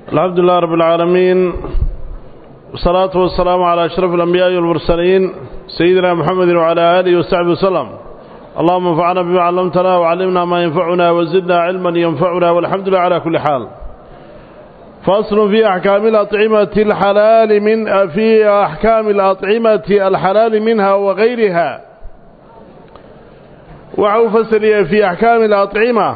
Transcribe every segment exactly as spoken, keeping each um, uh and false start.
الحمد لله رب العالمين والصلاة والسلام على أشرف الأنبياء والمرسلين سيدنا محمد وعلى آله وصحبه وسلم. اللهم انفعنا بما علمتنا وعلمنا ما ينفعنا وزدنا علما ينفعنا والحمد لله على كل حال. فصل في أحكام الأطعمة الحلال من في أحكام الأطعمة الحلال منها وغيرها. وعو فصل في أحكام الأطعمة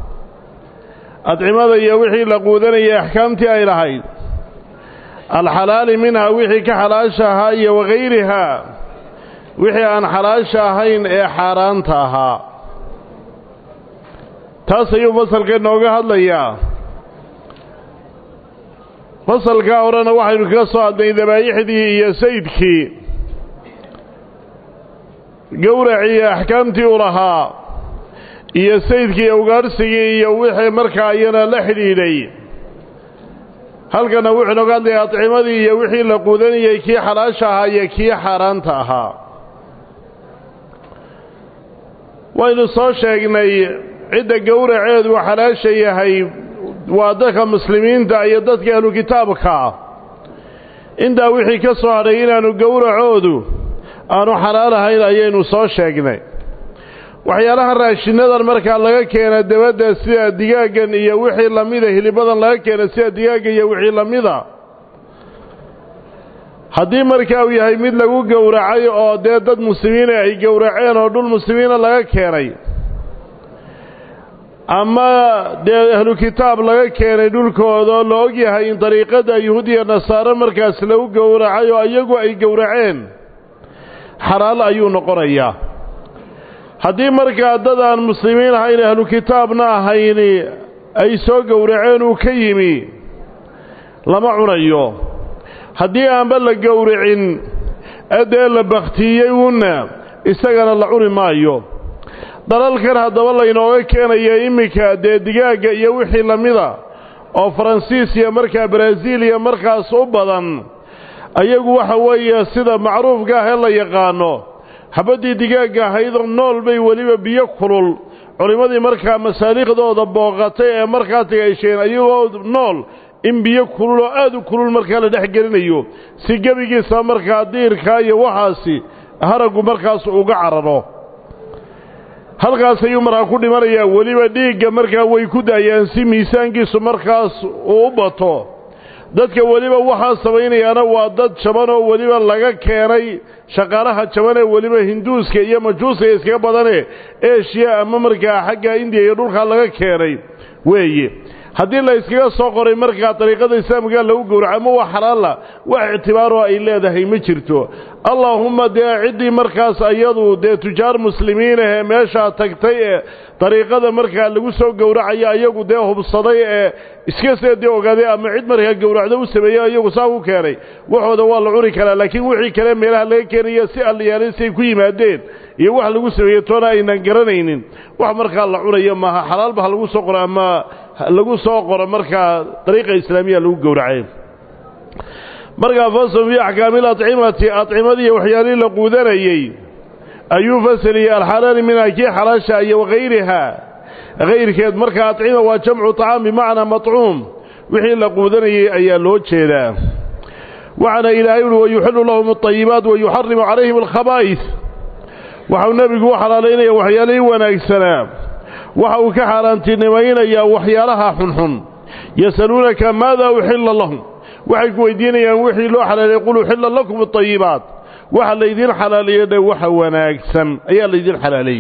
أطعمة يوحي لقودنا أحكامتي أي لهاي الحلال منها وحي كحلاشها وغيرها وحي أن حلاشها هين حارانتها تاسيو فصل كنوغا هدليا فصل كاورنا وحي نكسو أدني ذبايحدي يا سيدكي قورعي أحكامتي ولها iyo saydkii ugaarsigii iyo wixii markaa ayana la xidhiidhay halkana wuxuu noqon doonaa atcimadii iyo wixii la quudanayay kii xalaasha ahaa iyo kii xaraanta ahaa. waynu soo sheegnay cidda gowraceedu xalaasha yahay waa dadka muslimiinta iyo dadka ahlu kitaabka inta wixii ka soo haray inaanu gowracoodu aanu xalaal ahayn ayaynu soo sheegnay. waxyaalaha raashinadan marka laga keeno dabada sida digaagan iyo wixii lamida hilibadan laga keeno sida digaaga iyo wixii lamida hadii marka uu yahay mid lagu gowracay oo dad dad muslimiin ay gowraceen oo dhul muslimiin laga keenay ama dee ahlu kitaab laga keenay dhulkooda la og yahay in dariiqada yahuudiya nasaara markaas lagu gowracay oo iyagu ay gowraceen xalaal ayuu noqonayaa. haddii markaa dad aan muslimiin ahayn ahlu kitaabna ahayn ay soo gowraceen uu ka yimi lama cunayo. haddii aanba la gowracin adee la baktiyey una isagana la cuni maayo. dalalkan haddaba laynooga keenaya iminka dee digaaga iyo wixii lamida oo faransiis iyo markaa brazil iyo markaas u badan ayagu waxa weeye sida macruufka ah ee la yaqaano habadii digaaga ahayd nool bay waliba biyo kulul culimadii markaa masaaliiqdooda booqatay ee markaa tagaysheen ayagoo nool in biyo kulul oo aad u kulul markaa la dhex gelinayo si gebigiisa markaa diirka iyo waxaasi haragu markaas uga cararo halkaas ayuu markaa ku dhimanayaa. waliba dhiigga markaa way ku daayaan si miisaankiisu markaas uu u bato. dadka waliba waxaa samaynayaana waa dad jaban oo waliba laga keenay shaqaalaha jaban ee waliba hinduuska iyo majuuska iskaga badane Asia ama markaa xagga India iyo dhulka laga keenay weeye. haddii la iskaga soo qoray markaa dariiqada islaamka lagu gowraco ama wax xalaal wax ictibaaro ay leedahay ma jirto. allahumma dee cidii markaas ayadu dee tujaar muslimiin ah meesha tagtay ee dariiqada markaa lagu soo gowracayo ayagu dee hubsaday ee iska seeday ogaaday ama cid markaa gowracdo u sameeyay ayagu saa u keenay waxooda waa la cuni karaa. laakiin wixii kale meelaha laga keenayo si alliyaalay si ku yimaadeen iyo wax lagu sameeyo toona aynan garanaynin wax markaa la cunayo maaha. xalaal ba lagu soo qoro ama lagu soo qoro markaa dariiqa islaamiga lagu gowracay. markaa fasl fi ahkaam al-at'imati at'imadii waxyaalihi la quudanayay ayuu fasliya al-halal min akii xalaasha iyo waqayriha غيرkeed markaa at'ima waa jamcu ta'am bimaana mat'um wixii la quudanayay ayaa loo jeedaa. waxana ilaahay uu yuhillu lahum at-tayyibat wa yuharrimu alayhim al-khaba'ith waxa nabigu xalaaleynaya waxyaalihi wanaagsanaa waxa uu ka xaaraantinimeeyaa waxyaalaha xunxun. yasalunaka maada uhilla lahum waxay ku weydiinayaan wixii loo xalaalay qulu uhilla lakum at-tayyibat waxa la idin xalaaleeyay waxa wanaagsan ayaa la idin xalaalay.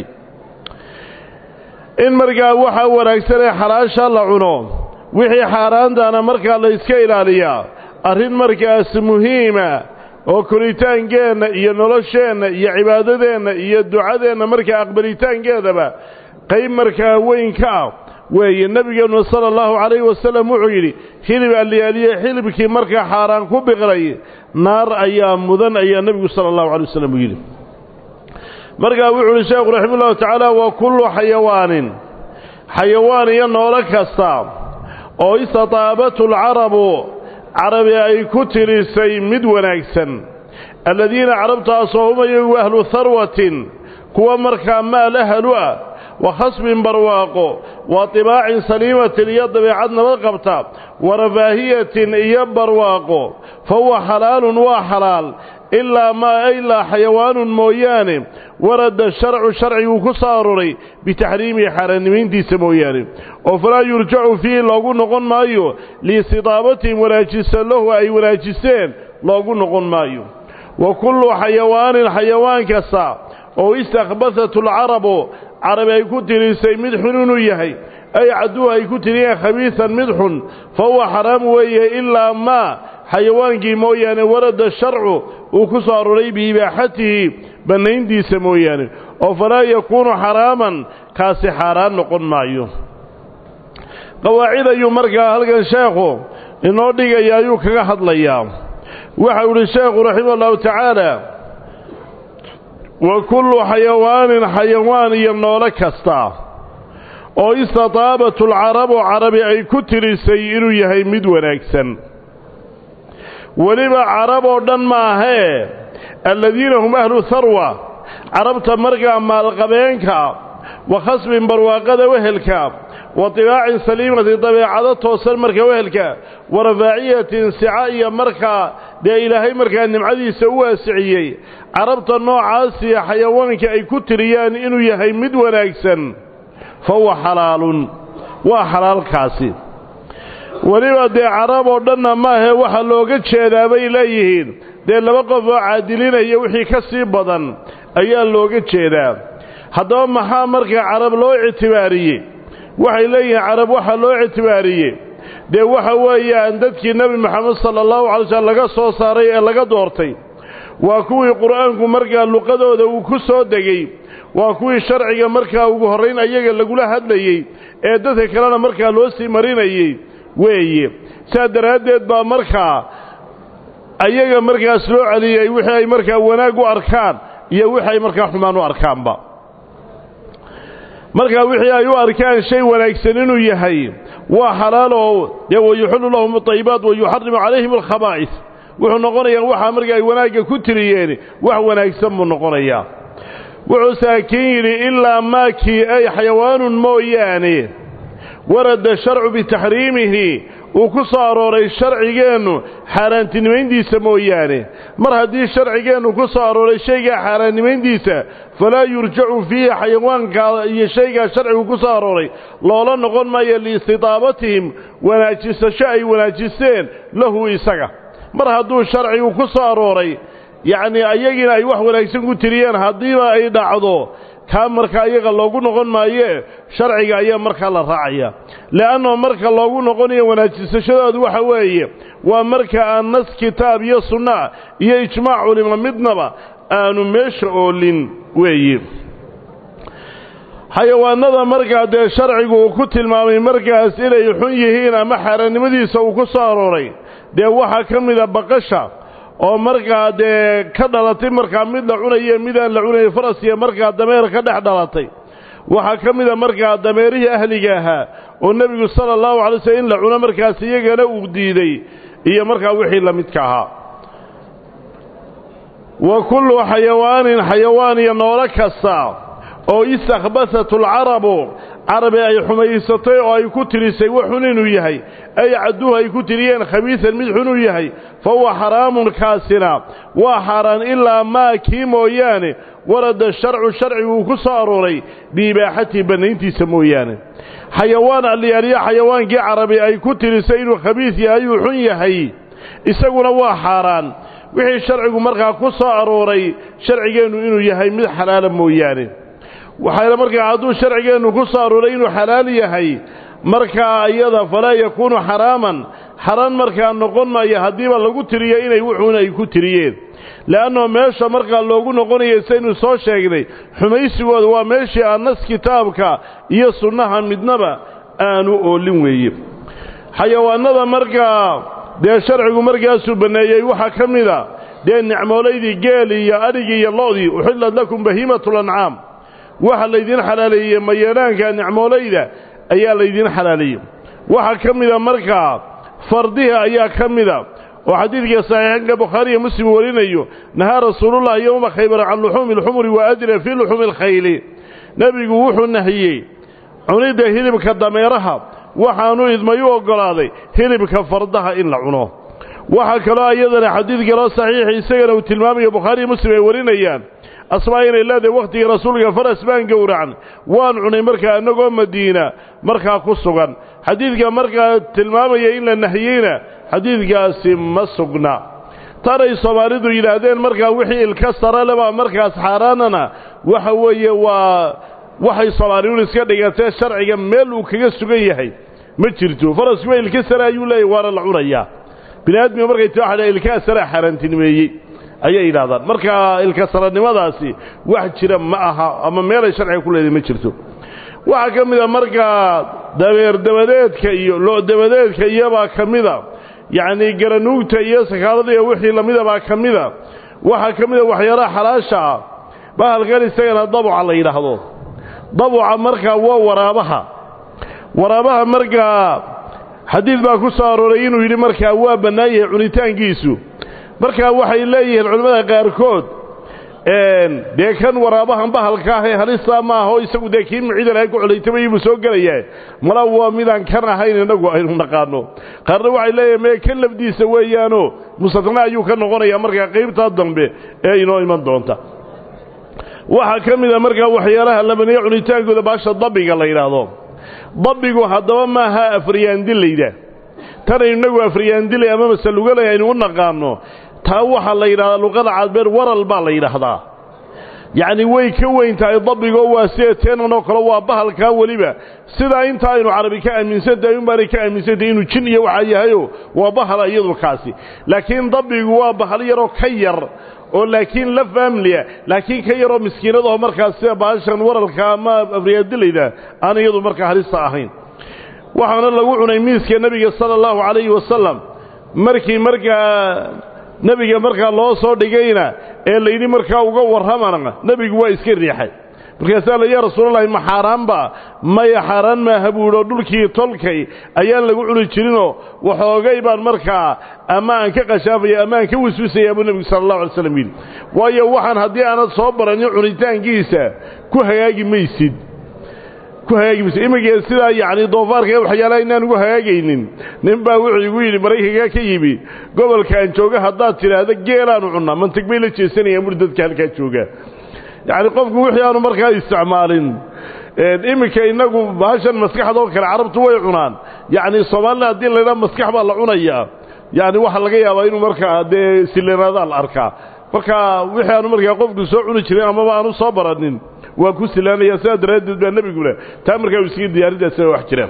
in markaa waxa wanaagsan ee xalaasha la cuno wixii xaaraantana markaa la iska ilaaliyaa arrin markaas muhiima oo koritaankeena iyo nolosheena iyo cibaadadeena iyo ducadeena markaa aqbalitaankeedaba qayb markaa weyn ka ah weeye. nabigeenu sallallahu alayhi wasallam wuxuu yiri hilib aliyaaliye hilibkii markaa xaaraan ku biqlay naar ayaa mudan ayaa nabigu sallallahu alayhi wasallam yiri. markaa wuxuu sheekhu raximahullahu ta'ala wa kullu xayawaanin xayawaan iyo noole kasta oo istataabatu al-arabu carabi ay ku tirisay mid wanaagsan alladina carabtaasoo hum ahlu tharwatin kuwa markaa maal ahlu وخصب برواق وطباع سليمة يضبع نبقبتا ورفاهية يبرواق فهو حلال وحلال إلا ما إلا حيوان مويان ورد الشرع شرعي وكسارري بتحريم حرنمين دي سمويان وفلا يرجع فيه لغو نقول مايو لاستضابتهم وراجس له أي وراجسين لغو نقول مايو وكل حيوان حيوان كسا أو استخبثت العرب عرب يكون تريسي مدحن يهي أي عدوها يكون تريسي خبيثا مدحن فهو حرام ويه إلا ما حيوان مويان ورد الشرع وكسار لي بإباحته بنين دي سمويان وفلا يكون حراما كاسي حرام نقول معيو قواعد يمرقى هلقا شيخه إنه ديقى يايو كغحد ليام وحول الشيخ رحمه الله تعالى وكل حيوان حيوان يمنول كستا oo istataabatu alcarabu carabi ay ku tirisay inuu yahay mid wanaagsan waliba carab oo dhan maahee alladina hum ahlu tharwa carabta markaa maalqabeenka wa khasbin barwaaqada wehelka wa tibaacin saliimati dabeecada toosan marka wehelka wa rafaaciyatin sicaiya markaa dee ilaahay markaa nimcadiisa u waasiciyey carabta noocaasi xayawaanka ay ku tiriyaan inuu yahay mid wanaagsan فهو حلال وحلال كاسي ولما دي عرب ودنا ما هي waxa looga jeedaa bay leeyihiin de laba qof oo caadilinaya wixii ka sii badan ayaa looga jeedaa hadaba maxaa marka carab loo ictibaariyay waxay leeyihiin carab waxa loo ictibaariyay de waxa weeyaan dadkii nabi maxamed sallallahu alayhi wasallam laga soo saaray ee laga doortay waa kuwii quraanku markaa luqadooda uu ku soo degay waa kuwii sharciga markaa ugu horeyn ayaga lagula hadlayay ee dadka kalena markaa loo sii marinayay weeye saa daraadeed baa markaa ayaga markaas loo celiyay wixii ay markaa wanaag u arkaan iyo wixii ay markaa xumaan u arkaanba markaa wixii ay u arkaan shay wanaagsan inuu yahay waa xalaal oo yuhillu lahum at-tayyibat wa yuharrimu alayhim al-khaba'ith wuxuu noqonayaa waxa markaa ay wanaaga ku tiriyeen wax wanaagsan mu noqonayaa وعساكين إلا ماكي أي حيوان موياني ورد الشرع بتحريمه وكسار ري الشرع جانو حارنتين من ديسة موياني مرها دي الشرع جانو كسار ري شيء حارن من ديسة فلا يرجع فيه حيوان شيء شرع وكسار ري لولا نقول ما يلي استطابتهم وناجس شيء وناجسين له يسقى مرها دو الشرع وكسار ري يعني ayagina ay wax wanaagsan ku tiriyaan hadii ay dhacdo ka marka ayaga loogu noqon maayo sharciga ayaa marka la raacaya laano marka loogu noqonayo wanaajisashadoodu waxa weeye waa marka aan nas kitaab iyo sunna iyo ijmaac ulama midnaba aanu meesha oolin weeye xayawaanada marka de sharcigu ku tilmaamay markaas inay xun yihiin ama xaaraanimadiisa uu ku soo arooray de waxa kamida baqasha oo markaa dee ka dhalatay markaa mid la cunayo mid aan la cunayo farasiya markaa dameer ka dhex dhalatay waxaa ka mid a markaa dameerihii ahliga ahaa oo nebigu sala allahu calay wasallam in la cuno markaas iyagana uu diiday iyo markaa wixii la midka ahaa wa kullu xayawaanin xayawaan iyo noolo kasta oo istakhbasatu alcarabu carabi ay xumaysatay oo ay ku tirisay wuxun inuu yahay ay caduhu ay ku tiriyeen khabiisan mid xun yahay fa huwa haraamun kaasina wa haran illa ma kimooyaane warada sharcu sharcigu ku soo arooray biibaaxati banayntiisa mooyaane xayawaan aliyariya xayawaankii carabi ay ku tirisay inuu khabiis yahay uu xun yahay isaguna waa haraan wixii sharcigu markaa ku soo arooray sharcigeenu inuu yahay mid xalaal mooyaane waxay markaa haduu sharcigeenu ku soo arooray inuu xalaal yahay markaa ayada falaa yakuunu xaraaman xaraan markaa noqon maayo hadiiba lagu tiriyo inay wuxuuna ay ku tiriyeen laano meesha markaa loogu noqonayo saynu soo sheegnay xumaysigooda waa meeshii aan nas kitaabka iyo sunnaha midnaba aanu oolin weeye xayawaanada markaa dee sharcigu markaasuu baneeyey waxaa ka mida dee nicmoolaydii geeli iyo adhigii iyo lo'dii uxillad lakum bahiimatul ancaam waxa laydin xalaaleeyay mayeeraanka nicmoolayda ayaa laydin xalaaleeyay waxa kamida markaa fardiha ayaa kamida oo xadiidka saxiixka bukhari iyo muslim warinayo nahaa rasuulullah yawma khaybar an luhum al-humri wa adra fi luhum al-khayl nebigu wuxuu nahiyey cunidda hilibka dameeraha waxaanu idmay u oggolaaday hilibka fardaha in la cuno waxaa kaloo iyadana xadiid kaloo saxiix isagana uu tilmaamayo bukhaari muslim ay warinayaan asmaa inay leedahay wakhtigii rasuulka faras baan gowracan waan cunay markaa annagoo madiina markaa ku sugan xadiidka markaa tilmaamaya in la nahiyeyna xadiidkaasi ma sugna tanay soomaalidu yidhaahdeen markaa wixii ilka sare leba markaas xaaraanana waxa weeye waa waxay soomaalidu iska dhigatee sharciga meel uu kaga sugan yahay ma jirto farasku ilka sare ayuu leeyahay waana la cunayaa bini'aadmiga markay tahay ilka sare xaaraantinimeeyey ayay yidhaahdaan markaa ilka saranimadaasi wax jira ma aha ama meelay sharciga ku leedahay ma jirto waxaa ka mid a markaa dabeer dabadeedka iyo loo dabadeedka iyabaa ka mida yacni garanuugta iyo sakaalada iyo wixii lamida baa ka mida waxaa ka mid a waxyaalaha xalaasha ah bahalkan isagana dabuca la yidhaahdo dabuca markaa waa waraabaha waraabaha markaa xadiid baa ku soo arooray inuu yidhi markaa waa bannaan yahay cunitaankiisu markaa waxay leeyihiin culimmada qaarkood dee kan waraabahan bahalka ah ee halista ma aho isagu dee kii micida lahayd ku culaytamay buu soo gelayaa mala waa midaan kan ahayn innagu aynu naqaano qaarna waxay leeyihiin mee kan lafdiisa weeyaano mustatna ayuu ka noqonayaa markaa qaybtaa dambe ee inoo iman doonta waxaa ka mid a markaa waxyaalaha labaniya cunitaankooda baasha dabiga la yidhaahdo dabigu haddaba maaha afriyaandilayda tanaynu innagu afriyaandilay ama masalugalay aynu u naqaano taa waxaa la yidhahdaa luqada cadbeer waral baa la yidhaahdaa yacni way ka weyn tahay dabigoo waa sida teenanoo kale waa bahalkaa weliba sidaa inta aynu carabi ka aaminsantahay unbaanay ka aaminsantahay inuu jin iyo waxaa yahayo waa bahala iyadu kaasi laakiin dabigu waa bahal yaroo ka yar oo laakiin la faamliya laakiin ka yaroo miskiinadaho markaas sida baashan waralka ama afriyaadilayda aan iyadu markaa halista ahayn waxaana lagu cunay miiska nebiga sala allahu calayhi wasalam markii markaa nebiga markaa loo soo dhigayna ee layidhi markaa uga warramana nebigu waa iska riixay markaasaa la yaa rasuulalahi ma xaaraanba maya xaaraan maaha buuhi oo dhulkii tolkay ayaan lagu cuni jirinoo waxoogay baan markaa ama aan ka qashaafaya ama aan ka wiswisayaa buu nebigu sala allahu alay slam yidhi waayo waxaan haddii aanad soo baranin cunitaankiisa ku hagaagi maysid ku hagaagi maysid imika sidaa yacni doofaarka waxyaalaha inaan ugu hagaagaynin nin baa wuxuu igu yidhi maraykanka ka yimi gobolkaan jooga haddaad tidhaahda geelaanu cunnaa mantag bay la jeesanayaan buri dadka halkaa jooga yacni qofku wixii aanu markaa isticmaalin iminka innagu baashan maskaxdoo kale carabtu way cunaan yacni soomaalina haddii laydhaha maskax baa la cunayaa yacni waxaa laga yaabaa inuu markaa dee sileenaadaa la arkaa marka wixii aanu markaa qofku soo cuni jirin amaba aanu soo baranin waa ku silaanayaa sidaa daraaddeed baa nebigule taa markaa u iskaga diyaarintaasina wax jiraan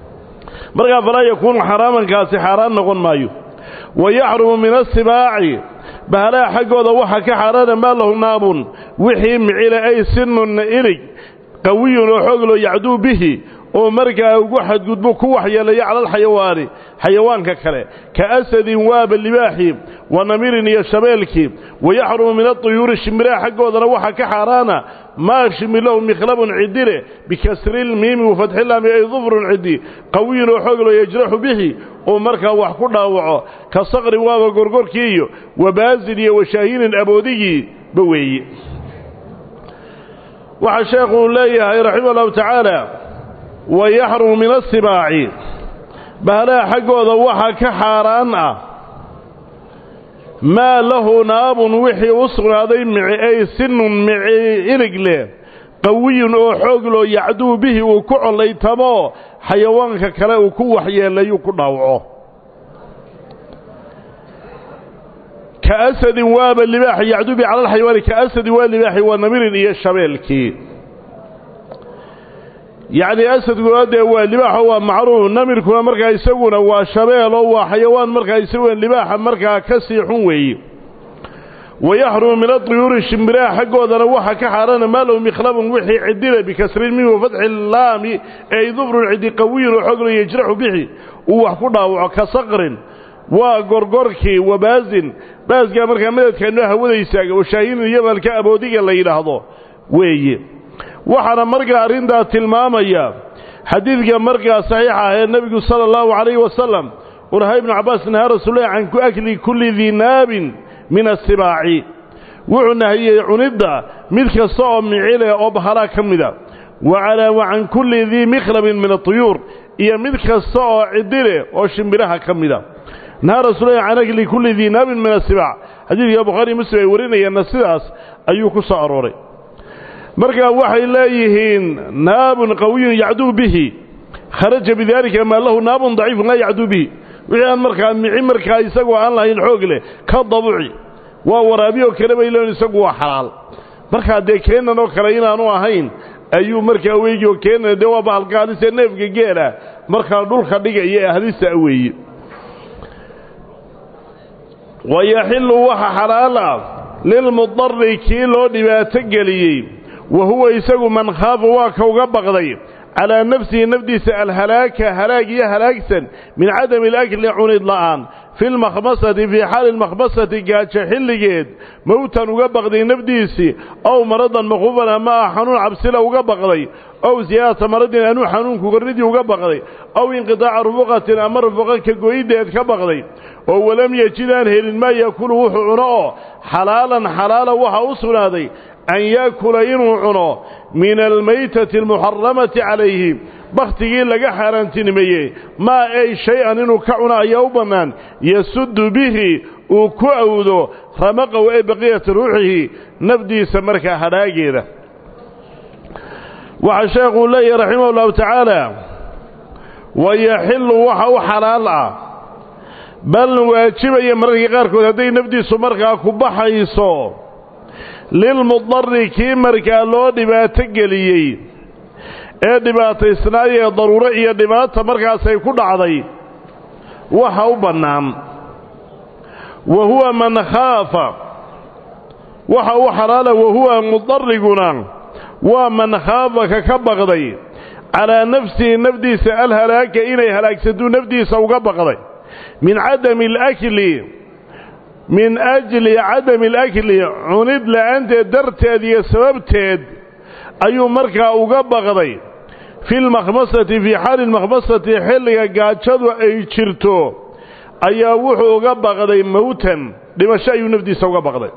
markaa falaa yakuunu xaraamankaasi xaaraan noqon maayo wa yaxrumu min asibaaci bahalaha xaggooda waxa ka xaaraana maa lahu naabun wixii micile ay sinun ilig qawiyun oo xoog loo yacduu bihi oo markaa ugu xadgudbo ku waxyeelaya cala alxayawaani xayawaanka kale ka asadin waaba libaaxi wa namirin iyo shabeelkii wayaxrumu min aduyuuri shimiraha xaggoodana waxa ka xaaraana maa shimir lahu mikhlabun cidile bikasri lmiimi wafatxi laami ay dufrun cidi qawiyun oo xoog loo yajraxu bihi oo markaa wax ku dhaawaco ka saqri waaba gorgorkii iyo wabaazin iyo washaahinin aboodigii ba weeye waxaa sheekhu leeyahay raximah allahu tacaala wayaxrumu min asibaaci bahalaha xaggooda waxaa ka xaaraan ah maa lahu naabun wixii u sugnaaday mici ay sinun mici ilig leh qawiyun oo xoog loo yacduu bihi uu ku collaytamo xayawaanka kale uu ku waxyeelayuu ku dhaawaco ka asadin waaba libaaxi yacduu bihi cala alxayawaani ka asadin waa libaaxi waa namirin iyo shabeelkii yacni asadkuna dee waa libaaxo waa macruuf namirkuna markaa isaguna waa shabeelo waa xayawaan markaa isaguna libaaxa markaa ka sii xun weeye wayaxrumu min aduyuuri shimbiraha xaggoodana waxa ka xaaraana maa lahu mikhlabun wixii cidile bikasrin minhu wafatxi laami ay dufrun cidi qawiyun oo xoog loo yajraxu bixi uu wax ku dhaawaco ka saqrin waa gorgorkii wabaazin baaskaa markaa madadkaanoo hawadaysaa washaahinin iyo balka aboodiga la yidhaahdo weeye waxaana markaa arrintaa tilmaamaya xadiidka markaa saxiixa ah ee nebigu sala allahu calayhi wasalam uu lahaa ibnu cabbaas nahaa rasuulullahi can ku akli kulli dii naabin min asibaaci wuxuu nahiyey cunidda mid kasta oo micile oo bahalaa ka mida وعلى وعن كل ذي مخلب من الطيور إيا مدك الصاع عدله وشمبرها كمدا نهى رسول الله عن أجل كل ذي ناب من السبع حديث يا بخاري مسلم يورينا يا الناس أيوك صاروري مركا وحي إليهن ناب قوي يعدو به خرج بذلك ما له ناب ضعيف لا يعدو به وحيان مركا معي مركا يسقوا عن الله يلحوق له كالضبعي وورابيه وكلمة يلون يسقوا حلال مركا دي كينا نوكرينا نوهين أيو مركا ويجي وكينا دوا بالقاليس النفق جيلا مركا دول خديقة إياه هليس أوي ويحل وحا حلالا للمضطر كيلو دباتقلي وهو يسقوا من خاف واكا وقبغضي على نفسه نفديس الهلاك هلاك هلاكسا من عدم الأكل عنيد لآن في المخبصة في حال المخبصة قاد شحل جيد موتا وقبغضي نفديسي أو مرضا مخوفا ما حنون عبسلة وقبغضي أو زيادة مرض أنو حنون كقردي وقبغضي أو انقطاع رفقة أمر رفقة كقويدة كبغضي ولم يجدان هل ما يأكل وحو عناه حلالا حلالا وحا أصنادي أن يأكل إنو عناه من الميتة المحرمة عليه بختي لقى حارنتين ميه ما أي شيء إنو كعنا يوبنا يسد به وكعوده رمقه أي بقية روحه نبدي سمرك هلاقيده وعشاق الله رحمه الله تعالى ويحل وحو حلالا بل واجب يمرك غيركم هذه نبدي سمرك كبحيصو للمضطر كي مركا لو دباتقليي ee dhibaataysnaayee daruuro iyo dhibaato markaasay ku dhacday waxa u bannaan wa huwa man khaafa waxa u xalaala wa huwa mudarriguna waa man khaafa ka baqday calaa nafsihi nafdiisa alhalaaka inay halaagsaduu nafdiisa uga baqday min cadami alakli min ajli cadami alakli cunid la-aanteed darteed iyo sababteed ayuu markaa uga baqday في المخمصة في حال المخمصة حلقة قاتشدوا أي جرتو أي وحو قبغضي موتا لما شاء ينفدي سوى قبغضي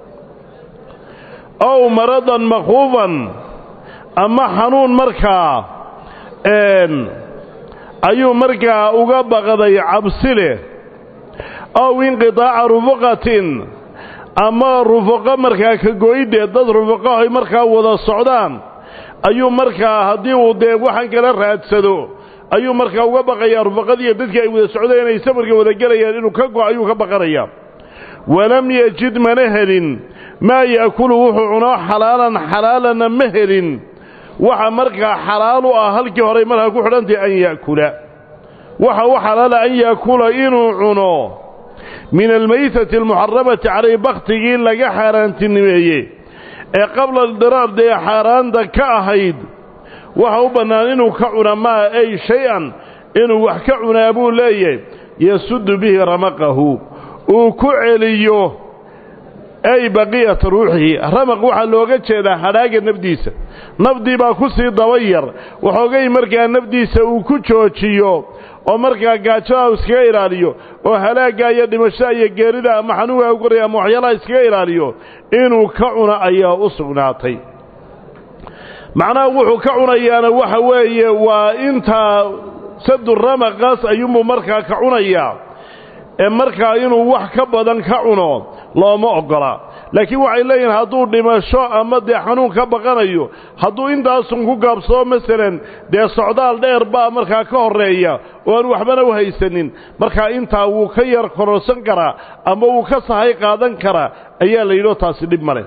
أو مرضا مخوفا أما حنون مركا إن أيو مركا قبغضي عبسله أو انقطاع رفقة أما رفقة مركا كقويدة ضد رفقة مركا وضا السعودان ayuu markaa haddii uu dee waxaan kala raadsado ayuu markaa uga baqayaa rufaqadii dadkii ay wada socdeen inay safarka wada gelayaan inuu ka go ayuu ka baqanayaa walam yajid mana helin maa yaakulu wuxuu cunaa xalaalan xalaalana ma helin waxa markaa xalaal u ah halkii horey markaa ku xidhantay an yaakula waxa u xalaala an yaakula inuu cuno min almaytati almuxaramati calay baktigii laga xaaraantinimeeyey ee qabla aldiraar dee xaaraanta ka ahayd waxa u bannaan inuu ka cuna maa ay shay-an inuu wax ka cunaa buu leeyahay yasudu bihi ramaqahu uu ku celiyo ay baqiyata ruuxihi ramaq waxaa looga jeedaa hadhaaga nafdiisa nafdii baa ku sii dabayar waxoogay markaa nafdiisa uu ku joojiyo oo markaa gaajada iskaga ilaaliyo oo halaaga iyo dhimashada iyo geerida ama xanuunka ku qoraya ama waxyaalaha iskaga ilaaliyo inuu ka cuno ayaa u sugnaatay macnaha wuxuu ka cunayaana waxa weeye waa inta sadu ramaqas ayuu markaa ka cunayaa ee markaa inuu wax ka badan ka cuno looma ogola laakiin waxay leeyihiin hadduu dhimasho ama dee xanuun ka baqanayo hadduu intaasun ku gaabsoo masalan dee socdaal dheer baa markaa ka horreeya oo aan waxbana u haysanin markaa intaa wuu ka yar kororsan karaa ama wuu ka sahay qaadan karaa ayaa la yidhoo taasi dhib male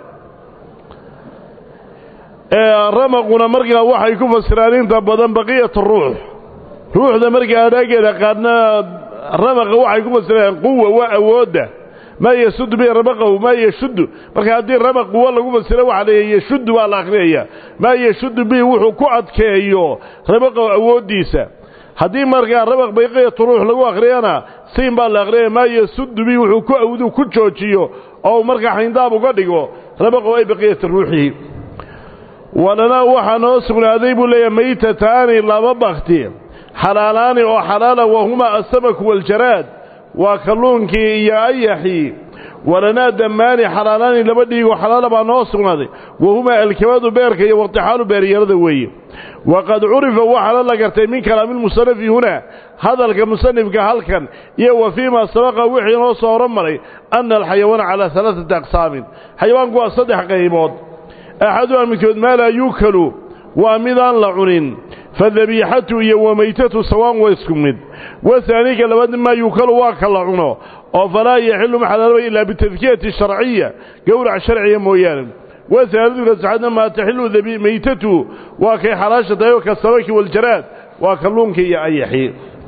ramaquna markaa waxay ku fasiraan inta badan baqiyat ruux ruuxda markaa adhaageeda qaadna ramaqa waxay ku fasiraan quwa waa awoodda ما يسد به رمقه ما يشد marka hadii ramaq quwa lagu fasiro waxa leeyahay yashud waa la akhriyaa ma yashud bi wuxuu ku adkeeyo ramaq awoodiisa hadii marka ramaq bayqiyat ruux lagu akhriyana siin baa la akhriyaa ma yasud bi wuxuu ku awdu ku joojiyo oo marka xindaab uga dhigo ramaq ay baqiyat ruuxi walana waxa noo sugnaaday buu leeyahay maytataani laba baqti xalaalaani oo xalaala wahuma as-samak wal jarad وكلونكي يا أيحي ولنا دمان حلالان لبدي وحلال بانوسنا وهما الكباد بيرك والطحال بيريرد وي وقد عرف وحلال لقرتي من كلام المصنف هنا هذا المصنف قال كان يو فيما سبق وحي نوص ورمري أن الحيوان على ثلاثة أقسام حيوان قوى صدح قيمات أحدها مثل ما لا يوكل ومذان لعنين فالذبيحة وميتة سواء ويسكمد وثانيك لبد ما يوكل واكل لعنه فلا يحل محلاله إلا بالتذكية الشرعية قورع شرعية مويانا وثالثك سعادنا ما تحل ذبي ميتته وكي حراشة وكالسواك والجراد وكاللونك يا أيحي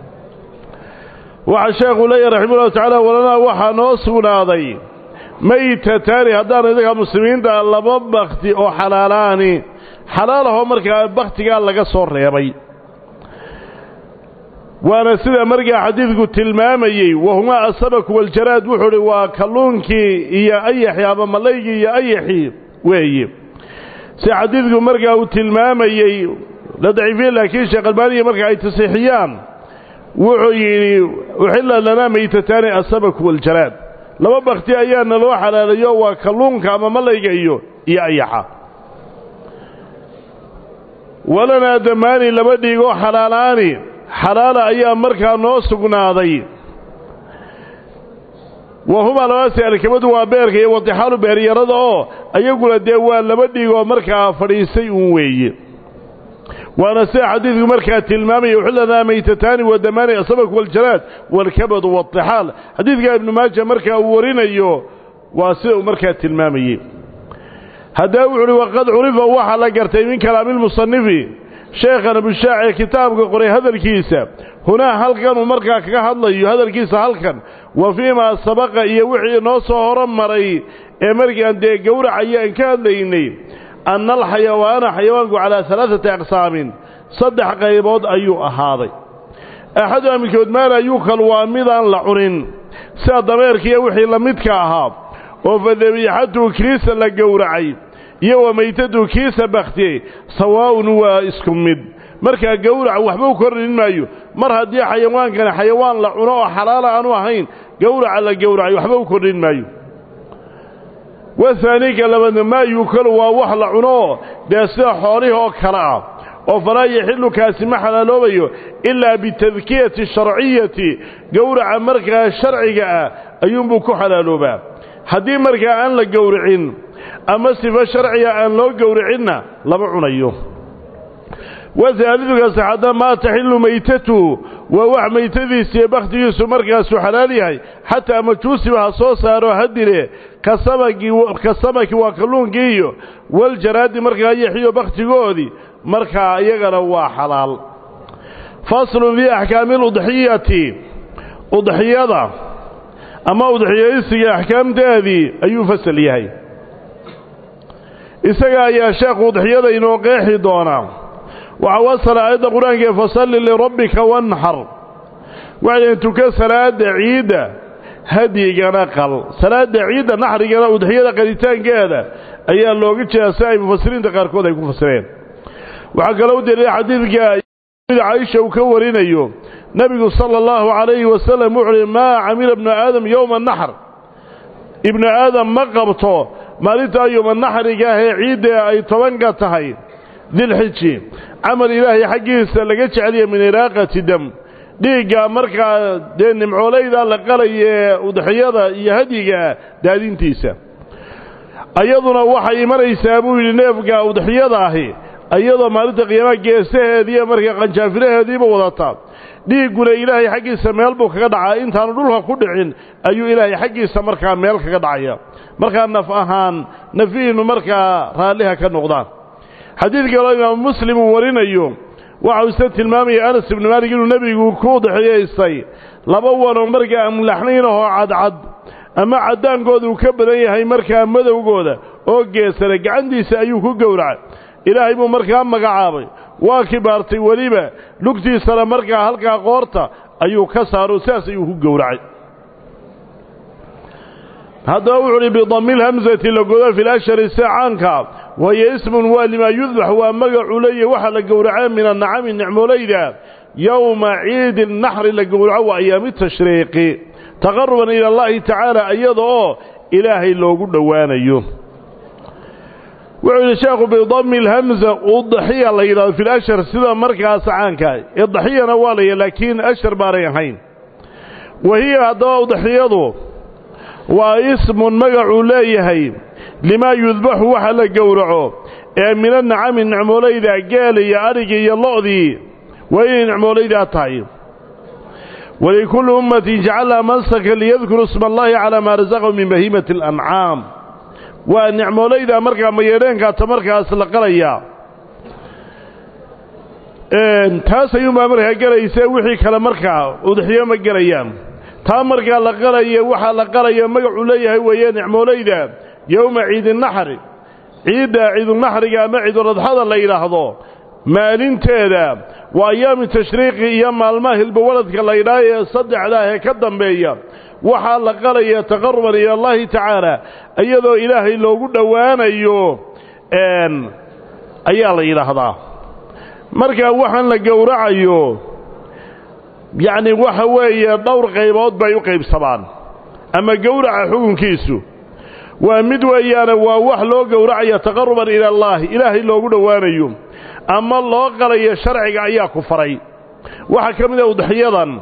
وعشاق لي رحمه الله تعالى ولنا وحا نوصفنا ذي ميتتان هدان إذا المسلمين دا اللبا بختي أو حلالاني حلاله مركا بختي قال لك صور يا بي وانا سيدا مركا حديث قلت المامي وهما السبك والجراد وحري وكاللونك يا أيحي أبا ملايقي يا أيحي وهي سي حديث مركا قلت المامي لدعيفين لكن شيخ البانية مركا أي تصيحيان وحيني وحل لنا ميتتان السبك والجراد لما بختي أيانا لو حلاليو وكاللونك أما ملايقيو يا أيحا ولنا دماني لبديقو حلالاني حلال أيام مركا نوسقنا ذي وهما لواسي الكبد وابيرك وضحال بيري رضو أيقول الديوان لبديقو مركا فريسي ووي وانا سي حديث مركا تلمامي يحل ذا ميتتان ودماني السبك والجراد والكبد والطحال حديث ابن ماجه مركا ورين ايو واسئ مركا تلمامي هذا وقد عرف وحا لقرتي من كلام المصنف شيخنا بالشاعر كتاب قري هذا الكيسة هنا هل كان مركا كهضلي هذا الكيسة هل كان وفيما سبق يوحي نوصه رمري مركا دي قورع ايان كان ليني أن الحيوان حيوان على ثلاثة أقسام صدح قيبود أيو أهاضي أحدها من كود ما لا يوكل وامضا لعنين سيد ضميرك يوحي لمدك أهاب وفذبيحته كريسا لقورعي يو ميتته كيسا بختي سواء واسكمد مركا قورع وحبو كرين مايو مرها دي حيوان كان حيوان لعنه حلالا أنوهين قورع لقورعي وحبو كرين مايو وثانيك لما ما يوكل ووحل عنه بيسيح حوله وكراع وفلا يحل كاسم حلالوبيه إلا بالتذكية الشرعية قورع مركا الشرعي أيوم بكو حلالوبا حدي مركا أن لقورعين أما صفة شرعية أن لو قورعين لبعون أيوه وذلك سعادة ما تحل ميتته ووح ميتذي سيبختي يسو مركز حلاليها حتى أما توسبها صوصا روحدره كالسمك وكلون جيو والجراد مركز يحيو بختي قودي مركز يغروا حلال فصل في أحكام الأضحية أضحية أما أضحية إسي أحكام دادي أيو فصل يهي إساقا يا شيخ أضحية إنو قيحي دونا وعوصل أيضا قرآن فصل لربك وانحر وعلى أن تكون صلاة عيدة هدي قناقل صلاة عيدة نحر قناقل ودحية قريتان قادة أيها اللوغة شاسائي مفسرين تقاركوها يكون مفسرين وعقلوا دي حديث عائشة وكورين أيوم نبي صلى الله عليه وسلم معلم ما عمل ابن آدم يوم النحر ابن آدم ما قبطه مالتا يوم النحر قاهي عيدة أي طوانقتهي ذي الحجي عمل إلهي حقيسة لقيتش عليه من إراقة دم ديقا مركا دين معوليدا لقالي ودحيادا يهديقا دادين تيسا أيضنا وحي مريسا أبوي لنفقا ودحيادا هي أيضا مالتا قيامة قيسة هذه مركا قنشافرة هذه بوضاتا ديقنا إلهي حقيسة ميالبو كقدعا انتان نقولها قدعين أيو إلهي حقيسة مركا ميالك قدعيا مركا نفاهان نفين مركا راليها كالنقضان حديث قال الإمام مسلم ورين أيوم وعوسة المامي أنس بن مالك النبي كوض حياء السي لبوانا مركا ملحنينه عد عد أما عدان قود وكبر أيها مركا مدو قودا أوكي سرق عندي سأيوكو قورع إلهي مو مركا مقعابي واكبارتي وليبا لكتي سر مركا هلقا قورتا أيو كسارو ساس أيوكو قورع هذا أوعري بضم الهمزة لقودا في الأشهر الساعانك وهي اسم ولما يذبح ومقع علي وحل قورعان من النعام النعموليدا يوم عيد النحر لقورعان وأيام التشريق تقربا إلى الله تعالى أيضا ilaahay loogu dhowaanayo wuxuu sheekhu bidammi alhamza udhiya la yiraahdo fil ashar sida markaas caanka idhiyana waa la laakiin ashar baaray ahayn wahiya hadaba udhiyadu waa ismun magacu leeyahay lima yudbahu waxa la gowraco ee min an'am nicmoolayda geel iyo arig iyo lo'dii way nicmoolayda tahay ولكل أمة جعلها منسكا ليذكروا اسم الله على ما رزقهم من بهيمة الأنعام والنعم ليدا مركا ميرين كاتمركا أسلقليا تاسا يوم أمرها قليسا وحي كلا مركا وضحيا مقليا تا مركا لقليا وحا لقليا مقعوا ليها ويا نعم ليدا يوم عيد النحر عيد عيد النحر قام عيد الرضحضة اللي لحظه مالين تيدا وأيام التشريق أيام الماهي البولد كالليلاية صدع عليها كالدنبية وحال لقلية تقربا إلى الله تعالى أيضا إلهي لو قلنا وانا أيو أن أيال إلى هذا مركا وحن لقورع أيو يعني وحوية دور قيبات بايو قيب سبعان أما قورع حكم كيسو ومدوا أيانا ووح لو قورع تقربا إلى الله إلهي لو قلنا وانا أيو أما الله قال يا شرعي أيها كفري وحكم ذا وضحيضا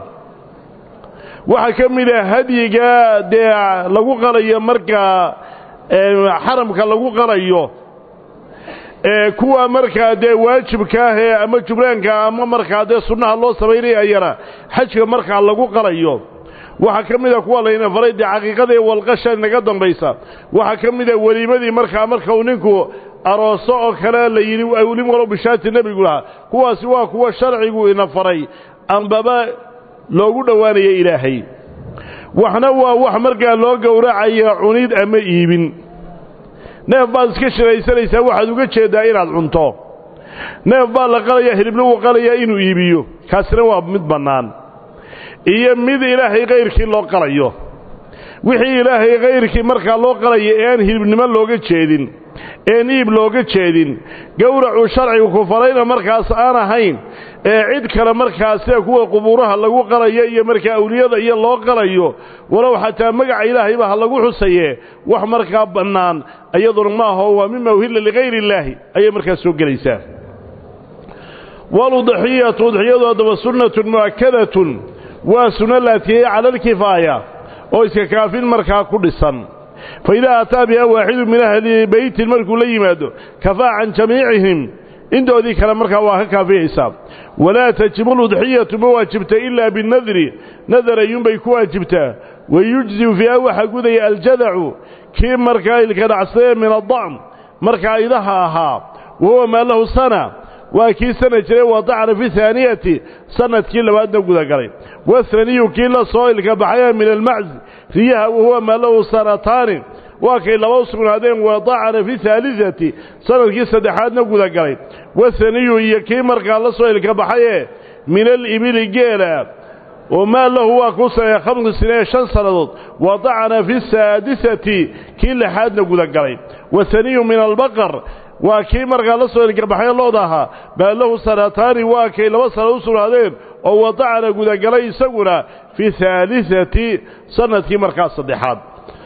وحكم ذا هديقا ديع لغو قال يا مركا حرمك لغو قال يو كوا مركا دي واجبك أما جبرانك أما مركا دي سنة الله سبيري أينا حجك مركا لغو قال يو وحكم ذا كوا لينا فريد عقيقة والقشة نقدم بيسا وحكم ذا وليمدي مركا مركا وننكو أرسو كلا ليني وأولي ولو بشات النبي يقولها كوا سوا كوا شرعي إن فري أن بابا لو دواني يا إلهي وحنا وحمر قال لو قورعي عنيد أما إيبن نيف باز كشر يسليس واحد وقتش دائرة العنطو نيف باز لقال يهرب له وقال يا إنو إيبيو كاسروا بمد بنان إيا مد إلهي غيرك لو قريه وحي إلهي غيرك مركا لو قريه إيان هرب نمان لو قتشيدين een iib looga jeedin gowracu sharcigu ku farayna markaas aan ahayn ee cid kale markaas sida kuwa qubuuraha lagu qalayo iyo marka awliyada iyo loo qalayo walaw xataa magaca ilaahay ba lagu xusaye wax markaa banaan ayaduna ma aha waa mima uhilla li ghayri ilaahi ay markaas soo galaysaa waludhiyatu udhiyadu waa sunnatun muakkadatun wa sunnati ala alkifaya oo iska kaafin markaa ku dhisan فإذا أتى بها واحد من أهل بيت الملك ليماده كفى عن جميعهم إن دو ذيك المركة واحكا في حساب ولا تجب الأضحية مواجبت إلا بالنذر نذر ينبيك واجبته ويجزي فيها وحقودي الجذع كي مركة الكرعصير من الضعم مركة إذاها وهو ما له سنة وكي سنة جري وضعنا في ثانية سنة كيلا وأدنا قد قريب والثاني كيلا صائل كبحيا من المعز فيها وهو ما له سنتان وكي لوصل هذين وضعنا في ثالثة سنة كي سدحادنا قد قريب والثاني يكي مركا الله صائل كبحيا من الإبل جيلا وما له وكوسا خمس سنين شن سنة وضعنا في السادسة كيلا حادنا قد قريب والثاني من البقر وكي مرقى لسو القبحي الله ضاها بل له سنتان وكي لوصل وصل هذين ووضعنا قد قلي سقنا في ثالثة سنة مرقى الصديحات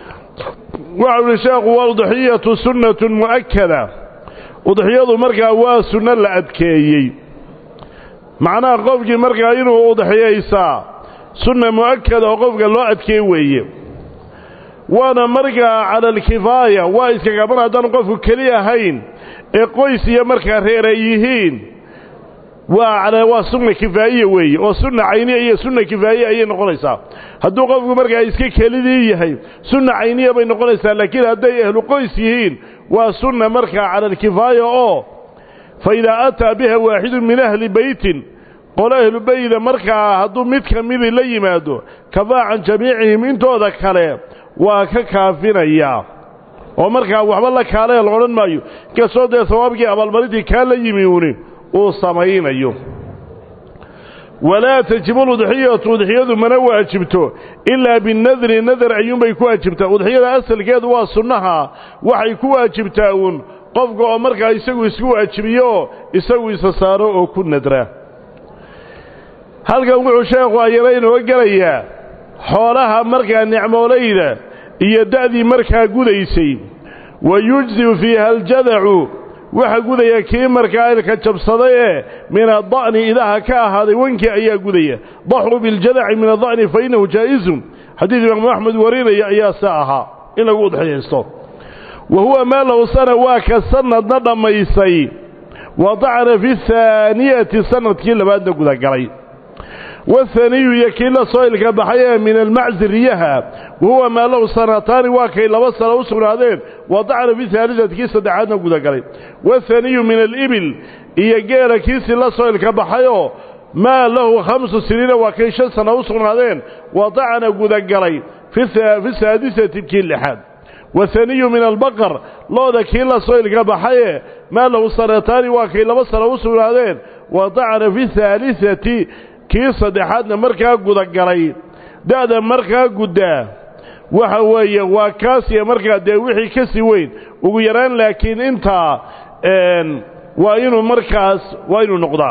وعلى الشيخ والضحية سنة مؤكدة وضحية مرقى وسنة لأدكي معناه قفك مرقى إنه وضحية إساء سنة مؤكدة وقفك الله أدكي ويه وانا مرقى على الكفاية وايسك قبنا دان قفك كليا هين قويس يا مركا ريريهين وعلى وسنة كفاية وي وسنة عينية سنة كفاية أي نقوليسا هدو قفوا مركا يسكي كليدي هي سنة عينية بين نقوليسا لكن هدي أهل قويسيين وسنة مركا على الكفاية أو فإذا أتى بها واحد من أهل بيت قال أهل بيت مركا هدو متكمل لي مادو كفا عن جميعهم انتو ذكره وككافين إياه ومركا وحب الله كالي الغرن مايو كسود ثوابك أبا البريد كان ليميوني وصمعين أيوه ولا تجب الأضحية وضحية منوع أجبته إلا بالنذر النذر أيوم بيكو أجبته وضحية أسل كاد واصنها وحيكو أجبتاون قفقوا أمركا يسوي يسوي أجبيو يسوي سسارو وكون ندره هل قوموا شيخ وأيرين وقريا حولها مركا النعمة وليلة iyo da'dii markaa gudaysay wayujziu fiiha aljadacu waxa gudaya kii markaa ilka jabsaday ee min ada'ni idaha ka ahaaday wankii ayaa gudaya daxru biljadaci min ada'ni fa innahu jaa'izun xadiid imaamu axmed warinaya ayaa saa ahaa in lagu udxiyaysto wa huwa maa lahu sana waa ka sanadna dhammaysay wadacna fi haaniyati sanadkii labaadna gudagalay wathaniyu iyo kii la soo ilka baxay min almaczi riyaha wahuwa maa lahu sanataani waa kay laba sano u sugnaadeen wadacna fi haalisati kii saddexaadna gudagalay wathaniyu min alibil iyo geela kiisii la soo ilka baxayoo maa lahu khamsu siniina waa kay shan sano u sugnaadeen wadacna gudagalay fi saadisati kii lixaad wathaniyu min albaqar looda kii la soo ilka baxaye maa lahu sanataani waa kay laba sano u sugnaadeen wadacna fi haalisati kii saddexaadna markaa gudagalay da'da markaa guddaa waxa weeye waa kaasiya markaa dee wixii ka sii weyn ugu yaraan laakiin intaa waa inuu markaas waa inuu noqdaa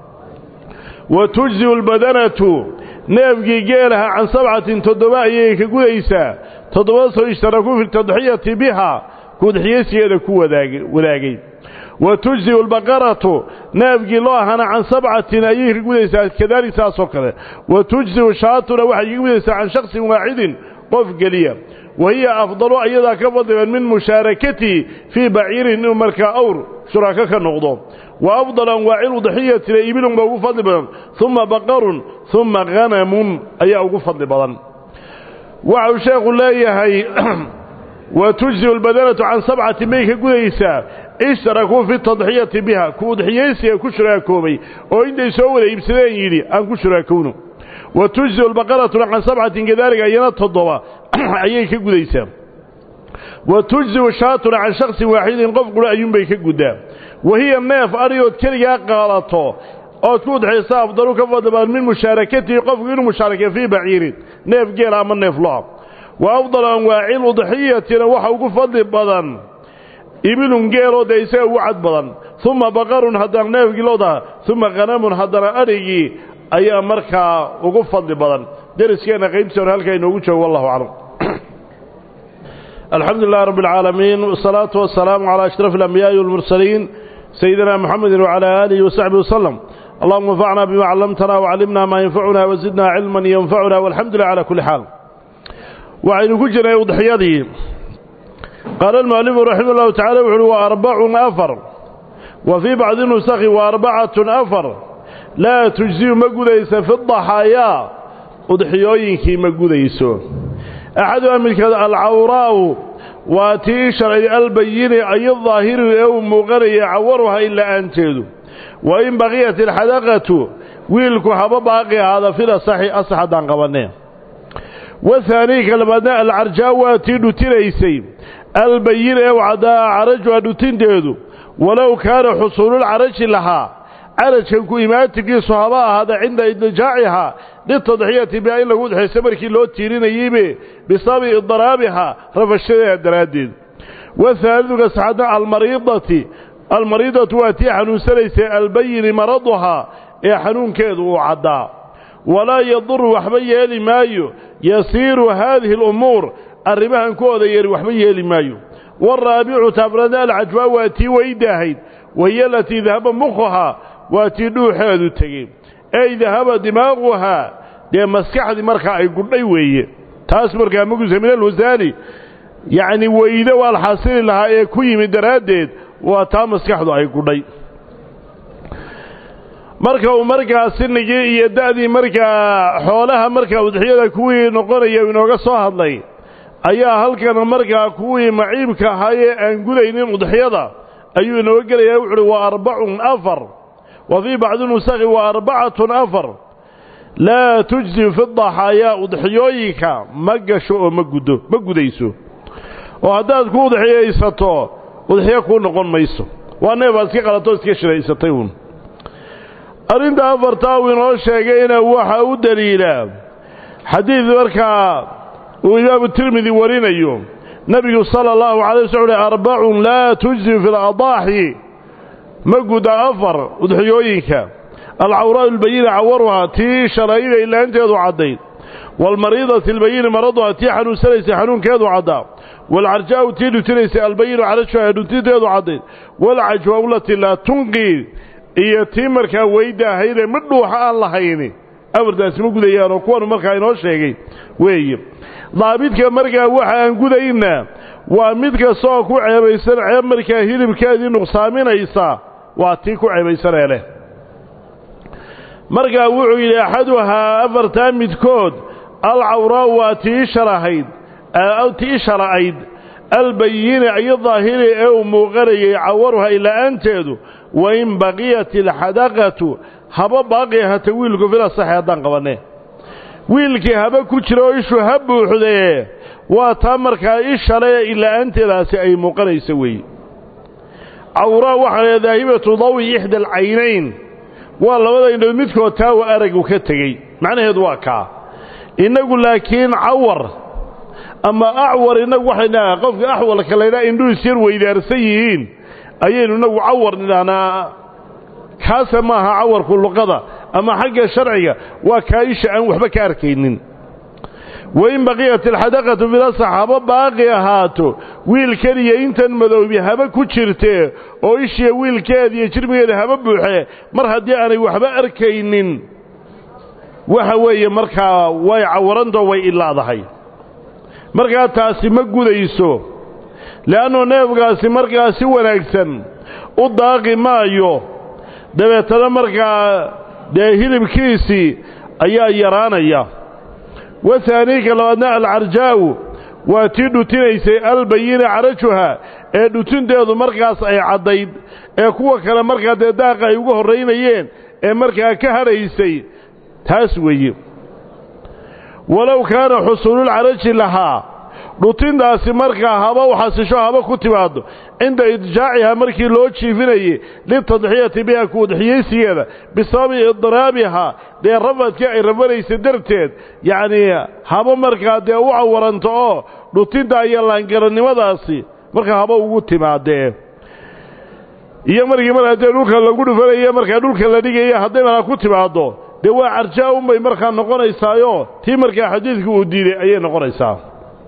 wa tujziu albadanatu neefgii geelaha can sabcatin toddoba ayay ka gudaysaa toddobada soo ishtaraku fi tadxiyati biha kuudxiyaysigeeda ku wadaagay wa tujziu albaqaratu neefgii loo ahana can sabcatin ayay ka gudaysaa kadalik saasoo kale wa tujziu shaatuna waxay ka gudaysaa can shaksin waaxidin qof geliya wahiya afdalu ayadaa ka fadliban min mushaarakatii fii baciirin inuu markaa awr shuraako ka noqdo wa afdal anwaaci udxiyatina ibilun baa ugu fadli badan uma baqarun uma hanamun ayaa ugu fadli badan waxau sheekhu leeyahay wa tujziu albadanatu can sabcatin bay ka gudaysaa ishtarakuu fi tadxiyati biha ku udxiyaysiga ku shuraakoobay oo intay soo wada iibsadeen yidhi aan ku shuraakowno wa tujziu albaqaratuna can sabcatin kadaalika iyana toddoba ayay ka gudaysaa wa tujziu shaatuna can shaksin waaxidin qof qura ayuunbay ka guddaa wahiya neef adhigood keligaa qaadato ood ku udxiyaysa afdalu ka fadliban min mushaarakatii qofku inuu mushaarakeeyo fii baciirin neef geela ama neef lo-a wa afdalu anwaaci ludxiyatina waxa ugu fadli badan ibilun geeloo dee isaga ugu cad badan uma baqarun haddana neefgii loodaha uma khanamun haddana adhigii ayaa markaa ugu fadli badan deriskeenna qaybtiisa hore halkaa inoogu joogo wallahu aclam alxamdu lilahi rabbi alcaalamiin wasalaatu wasalaamu calaa ashrafi alambiyaai walmursaliin sayidina muxamedin wacalaa aalihi wasaxbihi wasalam allahuma anfacna bima callamtana wacallimna maa yanfacuna wasidna cilman yanfacuna walxamdu lilah calaa kulli xaal waxaynu ku jirnay udxiyadii qaala almu'alifu raximah ullahu tacala wuxu uhi wa arbacun afar wa fii bacdi nusakhi wa arbacatun afar laa tujziyu ma gudayso fi daxaayaa udxiyooyinkii ma gudayso axaduha midkood alcawraa'u waa tii sharci albayini ay daahiru ee uu muuqanaya cawaruha in la'aanteedu wa in baqiyat alxadaqatu wiilku haba baaqi ahaada fil asaxi asax haddaan qabaneen wahaanii ka labaadna alcarjaa waa tii dhutinaysay albayin ee wacdaa carajuha dhutinteedu walow kaana xusuululcaraji lahaa carajkan ku imaantigiisu haba ahaada cinda idjaacihaa litadxiyati biha in lagu udxaysto markii loo tiirinayeybe bisababi idaraabihaa rafashadeeda daraaddeed wahaaliduka saxadna almariidati almariidatu waa tii xanuunsanaysay albayini maraduhaa ee xanuunkeedu uu caddaa walaa yaduru waxba yeeli maayo yasiiru haadihi alumuur arrimahan kooda yeeri waxba yeeli maayo waaraabicu taafrada alcajwaa waa tii weydaahayd wahiya alatii dahaba mukhuhaa waa tii dhuuxeedu tegey ey dahaba dimaaquhaa dee maskaxdii markaa ay gudhay weeye taas markaa magusa min alwasaani yacni weyde waa alxaasili lahaa ee ku yimid daraaddeed waa taa maskaxdu ay gudhay marka uu markaa sinigii iyo da'dii markaa xoolaha markaa udxiyada kuwii noqonaya inooga soo hadlay ayaa halkana markaa kuwii maciibka ahaayee aan gudaynin udxiyada ayuu inooga gelayaa wuxu uhi wa arbacun afar wa fii bacdi nusakhi wa arbacatun afar laa tujzi fi daxaayaa udxiyooyinka ma gasho oo ma guddo ma gudayso oo haddaad ku udxiyaysato udxiyo kuu noqon mayso waa neef aad iska qalato iska shiraysatay uun arrinta afartaa uu inoo sheegayna waxa u daliilaa xadiid markaa uu imaamu tirmidi warinayo nebigu sala allahu calay waslam uhi arbacun laa tujzi fi ladaaxi ma guda afar udxiyooyinka alcawraa'u albayina cawaruhaa tii sharaa'ida ilaanteedu caddayd والمريضة البين مرضها تي حنون سليس حنون كيدو عدا والعرجاء تيدو تليس البين عرجها دنتي تيدو عدا والعجوة التي لا تنقي iyo tii markaa weydaahaydee mid dhuuxa aan lahayni abardaasi ma gudayaanoo kuwanu markaa inoo sheegay weeye daabidka markaa waxa aan gudaynaa waa mid kastoo ku ceebaysan ceeb markaa hilibkeedii nuqsaaminaysa waa tii ku ceebaysanee leh markaa wuxuu yidhi axaduhaa afartaa midkood alcawraa waa tii sharahayd tii shara'ayd albayini iyo daahiri ee uu muuqanayay cawaruha ilaa-aanteedu wain baqiyat alxadaqatu haba baaqi ahata wiilku fila saxe haddaan qabanne wiilkii haba ku jira oo ishu ha buuxdee waa taa markaa ishale ilaa-aanteedaasi ay muuqanaysa weeye cawraa waxaa la daahibatu dawi ixda alcaynayn waa labada indhood midkood taa wa aragu ka tegey macnaheedu waa kaa innagu laakiin cawar ama acwar innagu waxayna qofka axwalka laydhaa indhuhu isyar weydaarsan yihiin ayaynu inagu cawar nidhahnaa kaase maaha cawarku luqada ama xagga sharciga waa kaa isha aan waxba ka arkaynin wain baqiyat alxadaqatu filasax haba baaqi ahaato wiilkan iyo intan madoobi haba ku jirtee oo ishiya wiilkeeda iyo jirmigeeda haba buuxee mar haddii aanay waxba arkaynin waxa weeye markaa way cawarantoo way ilaadahay markaa taasi ma gudayso le'annu neefkaasi markaa si wanaagsan u daaqi maayo dabeetana markaa dee hilibkiisii ayaa yaraanaya wahaaniika labaadna alcarjaa'u waa tii dhutinaysay albayina carajuha ee dhutinteedu markaas ay caddayd ee kuwa kale markaa dee daaqa ay uga horraynayeen ee markaa ka hadhaysay taas weeye walow kaana xusuululcaraji lahaa dhutintaasi markaa haba u xasisho haba ku timaado cinda idjaaciha markii loo jiifinayey litadxiyati biha ku udxiyaysigeeda bisababi idraabiha dee rafadkii ay rafanaysa darteed yacnii haba markaa dee u cawaranto oo dhutinta iyo laangarannimadaasi markaa haba ugu timaadee iyo markii markaa dee dhulka lagu dhufanaya markaa dhulka la dhigaya hadday markaa ku timaaddo dee waa carjaa unbay markaa noqonaysaayo tii markaa xadiidku uu diiday ayay noqonaysaa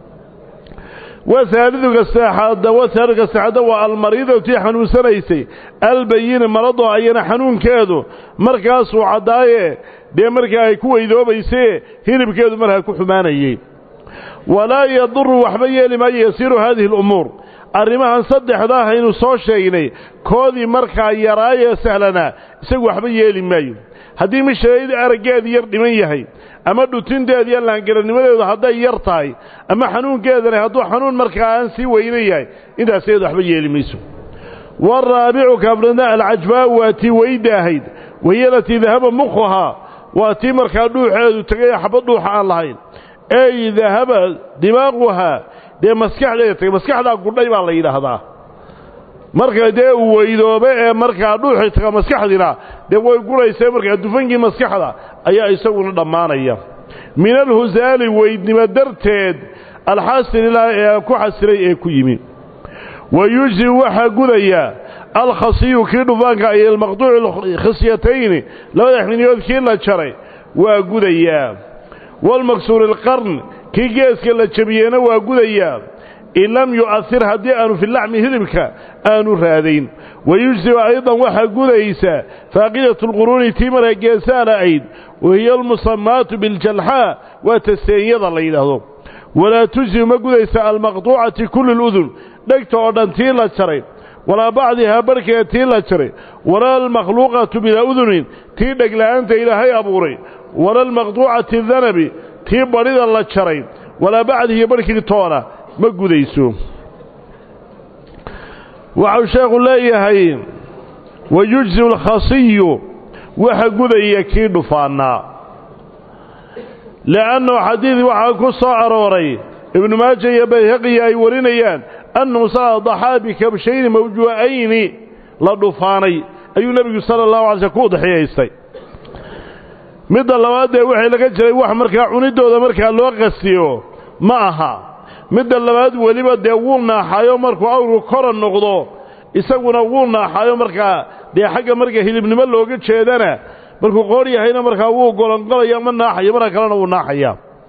وثالثك الساحة وثالثك الساحة والمريضة تي حنون سنيسي البين مرضو أينا حنون كادو مركاس وعداية دي مركا يكو إذو بيسي هيرب كادو مركا كو حمانيي ولا يضر وحبيا لما يسير هذه الأمور الرماها نصدح ذاها إنو صوشيني كودي مركا يرايا سهلنا سيقو حبيا لما هدي مش شايد أرقاد يردي من يهي ama dhutinteedii laangaranimadeedu hadday yar tahay ama xanuunkeedana hadduu xanuun markaa aan sii weyna yahay intaaseedu waxba yeeli mayso waraabicu kabrana alcajbaa waa tii weydaahayd wahiya latii dahaba mukhuhaa waa tii markaa dhuuxeedu tegay xabad dhuuxa aan lahayn ey dahaba dimaaquhaa dee maskaxdeeda tegay maskaxdaa gudhay baa la yidhaahdaa marka dee uu weydoobe ee markaa dhuuxi taga maskaxdina dee way guraysaa markaa dufankii maskaxda ayaa isaguna dhammaanaya min alhusaali weydnimo darteed alxaasil ilaa ee ku xasilay ee ku yimi wayujzi waxaa gudaya alkhasiyu kii dhufaanka iyo almaqduucu khisyatayni labada xiniyood kii la jaray waa gudayaa walmaksuur alqarn kii geeska la jabiyeyna waa gudayaa in lam yu'athir haddii aanu fi laxmi hilibka aanu raadayn wayujzi aydan waxaa gudaysa faaqidatu lquruuni tii markaa geesaana ayd wahiya almusamaatu biljalxaa waa taseenyada la yidhaahdo walaa tujzi ma gudaysa almaqtuucati kulli ludun dhegta oo dhan tii la jaray walaa bacdihaa barhkeeda tii la jaray walaa almakhluuqatu bilaa udunin tii dhegla'aanta ilaahay abuuray walaa almaqtuucati danabi tii badhida la jaray walaa bacdihi barhkii toona ma gudayso waxau sheekhu leeyahay wayujzi alkhasiyu waxa gudaya kii dhufaannaa li'annu xadiid waxaa ku soo arooray ibnu maaja iyo bayhaqiya ay warinayaan annahu sala daxaa bikabshayni mawjuu'ayni la dhufaanay ayuu nebigu sala allahu alay slm ku udxiyaystay midda labaadee waxay laga jiray wax markaa cuniddooda markaa loo qasiyo ma aha midda labaad weliba dee wuu naaxayo markuu awrku kora noqdo isaguna wuu naaxayo markaa dee xagga marka hilibnimo looga jeedana markuu qoor yahayna markaa wuu golonqolaya ma naaxayo marka kalena wuu naaxaya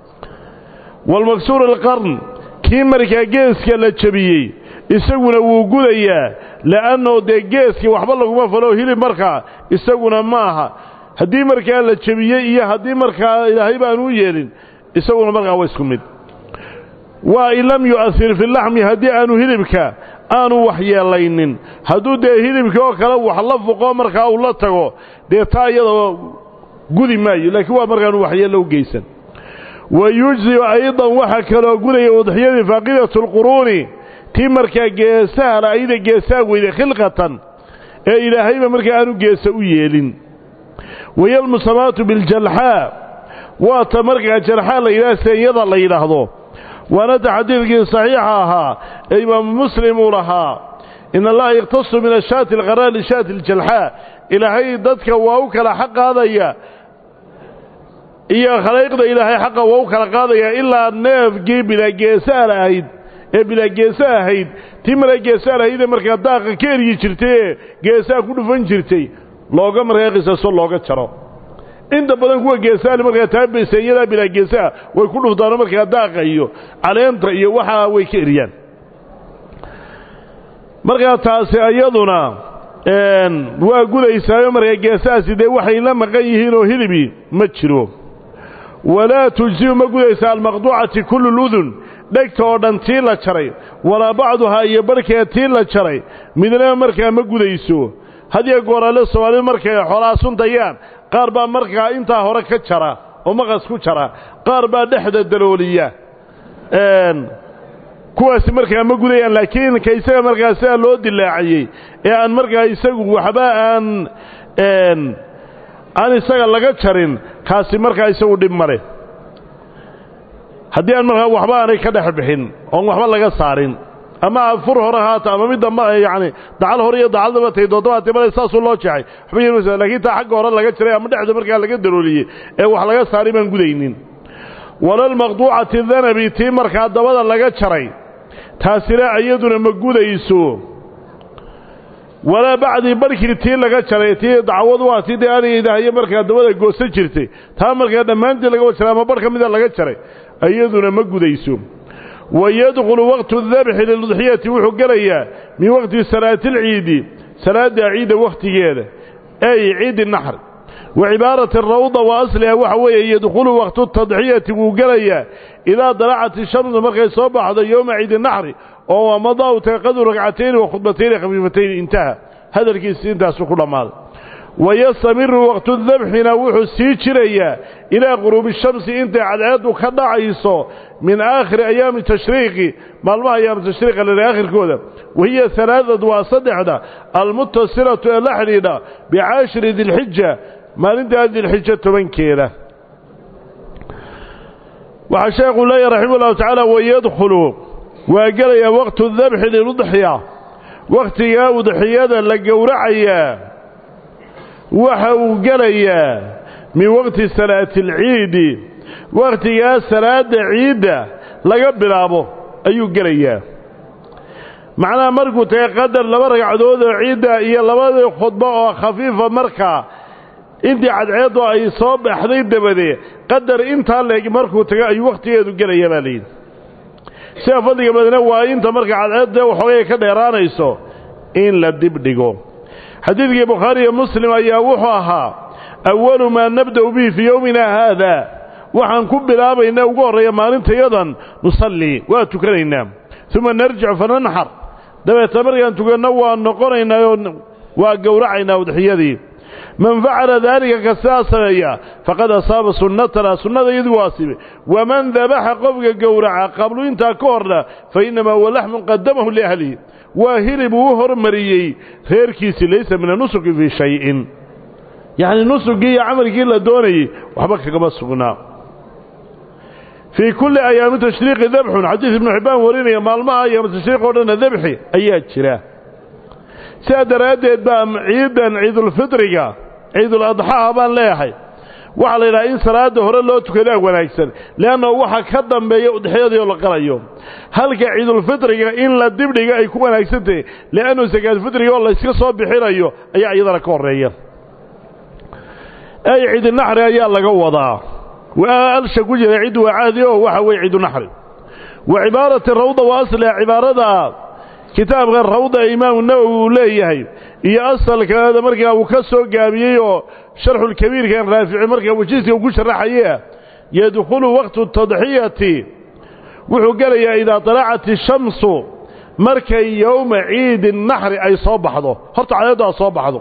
والمكسور القرن كي مركا جيسك لجبيي isaguna wuu gudayaa laano de geeski waxba lagu ma falo hilib marka isaguna maaha hadii marka la jabiyay iyo hadii marka ilaahay baan u yeelin isaguna marka waa isku mid wa ilam yu'athir fi al-lahm hadii aanu hilibka aanu wax yeelaynin haduu de hilibka oo kale wax la fuqo marka uu la tago de taayada gudi maayo laakiin waa marka uu wax yeelo geysan ويجزي ايضا waxa kale oo gudaya wadxiyada faaqidatul quruni tii markaa geesaha la ayda geesaha weyda khilqatan ee ilaahayba markaa aanu geesa u yeelin wayal musamaatu bil jalha wa ta markaa jalha la ilaasayada la yiraahdo wana taxdiidkii saxiixa ahaa ee imaam muslim uu lahaa in allah yaqtasu min ashaati alqaraa li shaati aljalha ilaahay dadka waa u kala xaq qaadaya iyo khaliiqda ilaahay xaqa waa u kala qaadaya ilaa neefgii bila geesaha ahayd ee bila geesaha ahayd tii mara geesaha ahayd markaa daaqa ka erigi jirtay geesaha ku dhufan jirtay looga markaa qisaso looga jaro inta badan kuwa geesaha markaa taabeysayada bila geesaha way ku dhufdaan markaa daaqa iyo caleenta iyo waxa way ka eriyaan markaa taasi ayaduna een waa gudaysaa markaa geesaha sidee waxay la maqan yihiin oo hilibi ma jiro ولا تجزي ما قديسا المقطوعة كل الأذن دكتو دانتين لا جري ولا بعضها هي بركتين لا جري midna markaa ma gudayso hadii goorale Soomaali markaa xolaasun dayaan qaar baa markaa inta hore ka jara oo maqas ku jara qaar baa dhexda dalooliya een kuwaas markaa ma gudayaan laakiin kaysaga markaa sida loo dilaaciyay ee aan markaa isagu waxba aan een aan isaga laga jarin kaasi markaa isagu dhib male hadii aan markaa waxba aanay ka dhex bixin oo waxba laga saarin ama fur hore haata ama mid damba yaani dacal hore iyo dacal daba tay doodaatay bal saas loo jacay waxba yeelay laakiin taa xaq hore laga jiray ama dhexda markaa laga darooliyay ee wax laga saaray baan gudaynin walal maqduu'ati dhanabi tii markaa dabada laga jaray taasina ayaduna ma gudayso ولا بعد بركي تي laga jaray tii dacwad waa tii deegaanayda markaa dabada goosan jirtay taa markaa dhamaantii laga wajaray ama barka mid laga jaray ayaduna ma gudayso ويدخل وقت الذبح للضحيه wuxuu galaya min waqti salaatil ciid salaada ciid waqtigeeda ay ciid النحر وعباره الروضه واصلها waxa weeye يدخل وقت التضحيه wuu galaya ila dalacat الشمس markay soo baxdo يوم عيد النحر oo madaw taqadu ragcateen iyo khudbateen khafiifateen intaha hadalkiisa intaas ku dhamaad ويستمر وقت الذبحنا wuxuu sii jiraya ila غروب الشمس inta cadceedu ka dhacayso min aakhir ayaam tashriiqi maalmaha ayaam tashriiqa la aakhirkooda وهي ثلاثه وصدحده المتصله الحديده بعاشر ذي الحجه maalinta ذي الحجه tobankeeda waxa sheekhu leeyahay raximahullah ta'ala ويدخل وقال وقت الذبح للضحية وقت يا وضحية لقورعيا وحو قليا من وقت صلاة العيد وقت يا صلاة عيد لقبل أبو أيو قليا معنا مركو تيقدر لبرق عدود عيد إيا لبرق خطبة خفيفة مركة انت عد عيدو أي صوب حديد دبدي قدر انت هلك مركو تيقى أي وقت يدو قليا مالين sida fadhiga badana waa inta marka cadceedda waxooga ka dheeraanayso in la dib dhigo xadiidkii Bukhari iyo Muslim ayaa wuxuu ahaa awwalu ma nabda bihi fi yawmina hada waxaan ku bilaabaynaa ugu horeeya maalintayadan nusalli waa tukanaynaa thumma narji'u fananhar dabeeta markaan tukanno waa noqonaynaa waa gowracaynaa udhiyadii من فعل ذلك كساسيا فقد أصاب سنتنا سنة يدواسبه ومن ذبح قبق قورعا قبل انت كورنا فإنما هو لحم قدمه لأهله وهرب وهر مريي غير كيس ليس من النسك في شيء يعني النسك عمل كيلا دوني وحبك كما سقنا في كل أيام تشريق ذبح حديث ابن حبان وريني مالما أيام تشريق ورنا ذبحي أيات شراه سادر أدد بام عيدا عيد الفطر عيد الأضحى بان ليحي وعلى إلى إن صلاة هرى الله تكلاه ونكسر لأنه وحا كدام بيا أضحية يولا قرأيوم هل كعيد الفطر إن لا دبلغ يكون ونكسرته لأنه سكاد الفطر يولا يسكسوا بحيرا أي عيد لكور رأيه أي عيد النحر أي الله قوضا وألشى كجر عيد وعادي وحوي عيد نحر وعبارة الروضة وأصلها عبارة كتاب غير روضة إمام النووي ليه هي أصل كهذا مركا وكسو قابيه شرح الكبير كان رافع مركا وجزء وقش الرحية يدخل وقت التضحية وحقل إذا طلعت الشمس مركا يوم عيد النحر أي صباحه هرت عيادة صباحه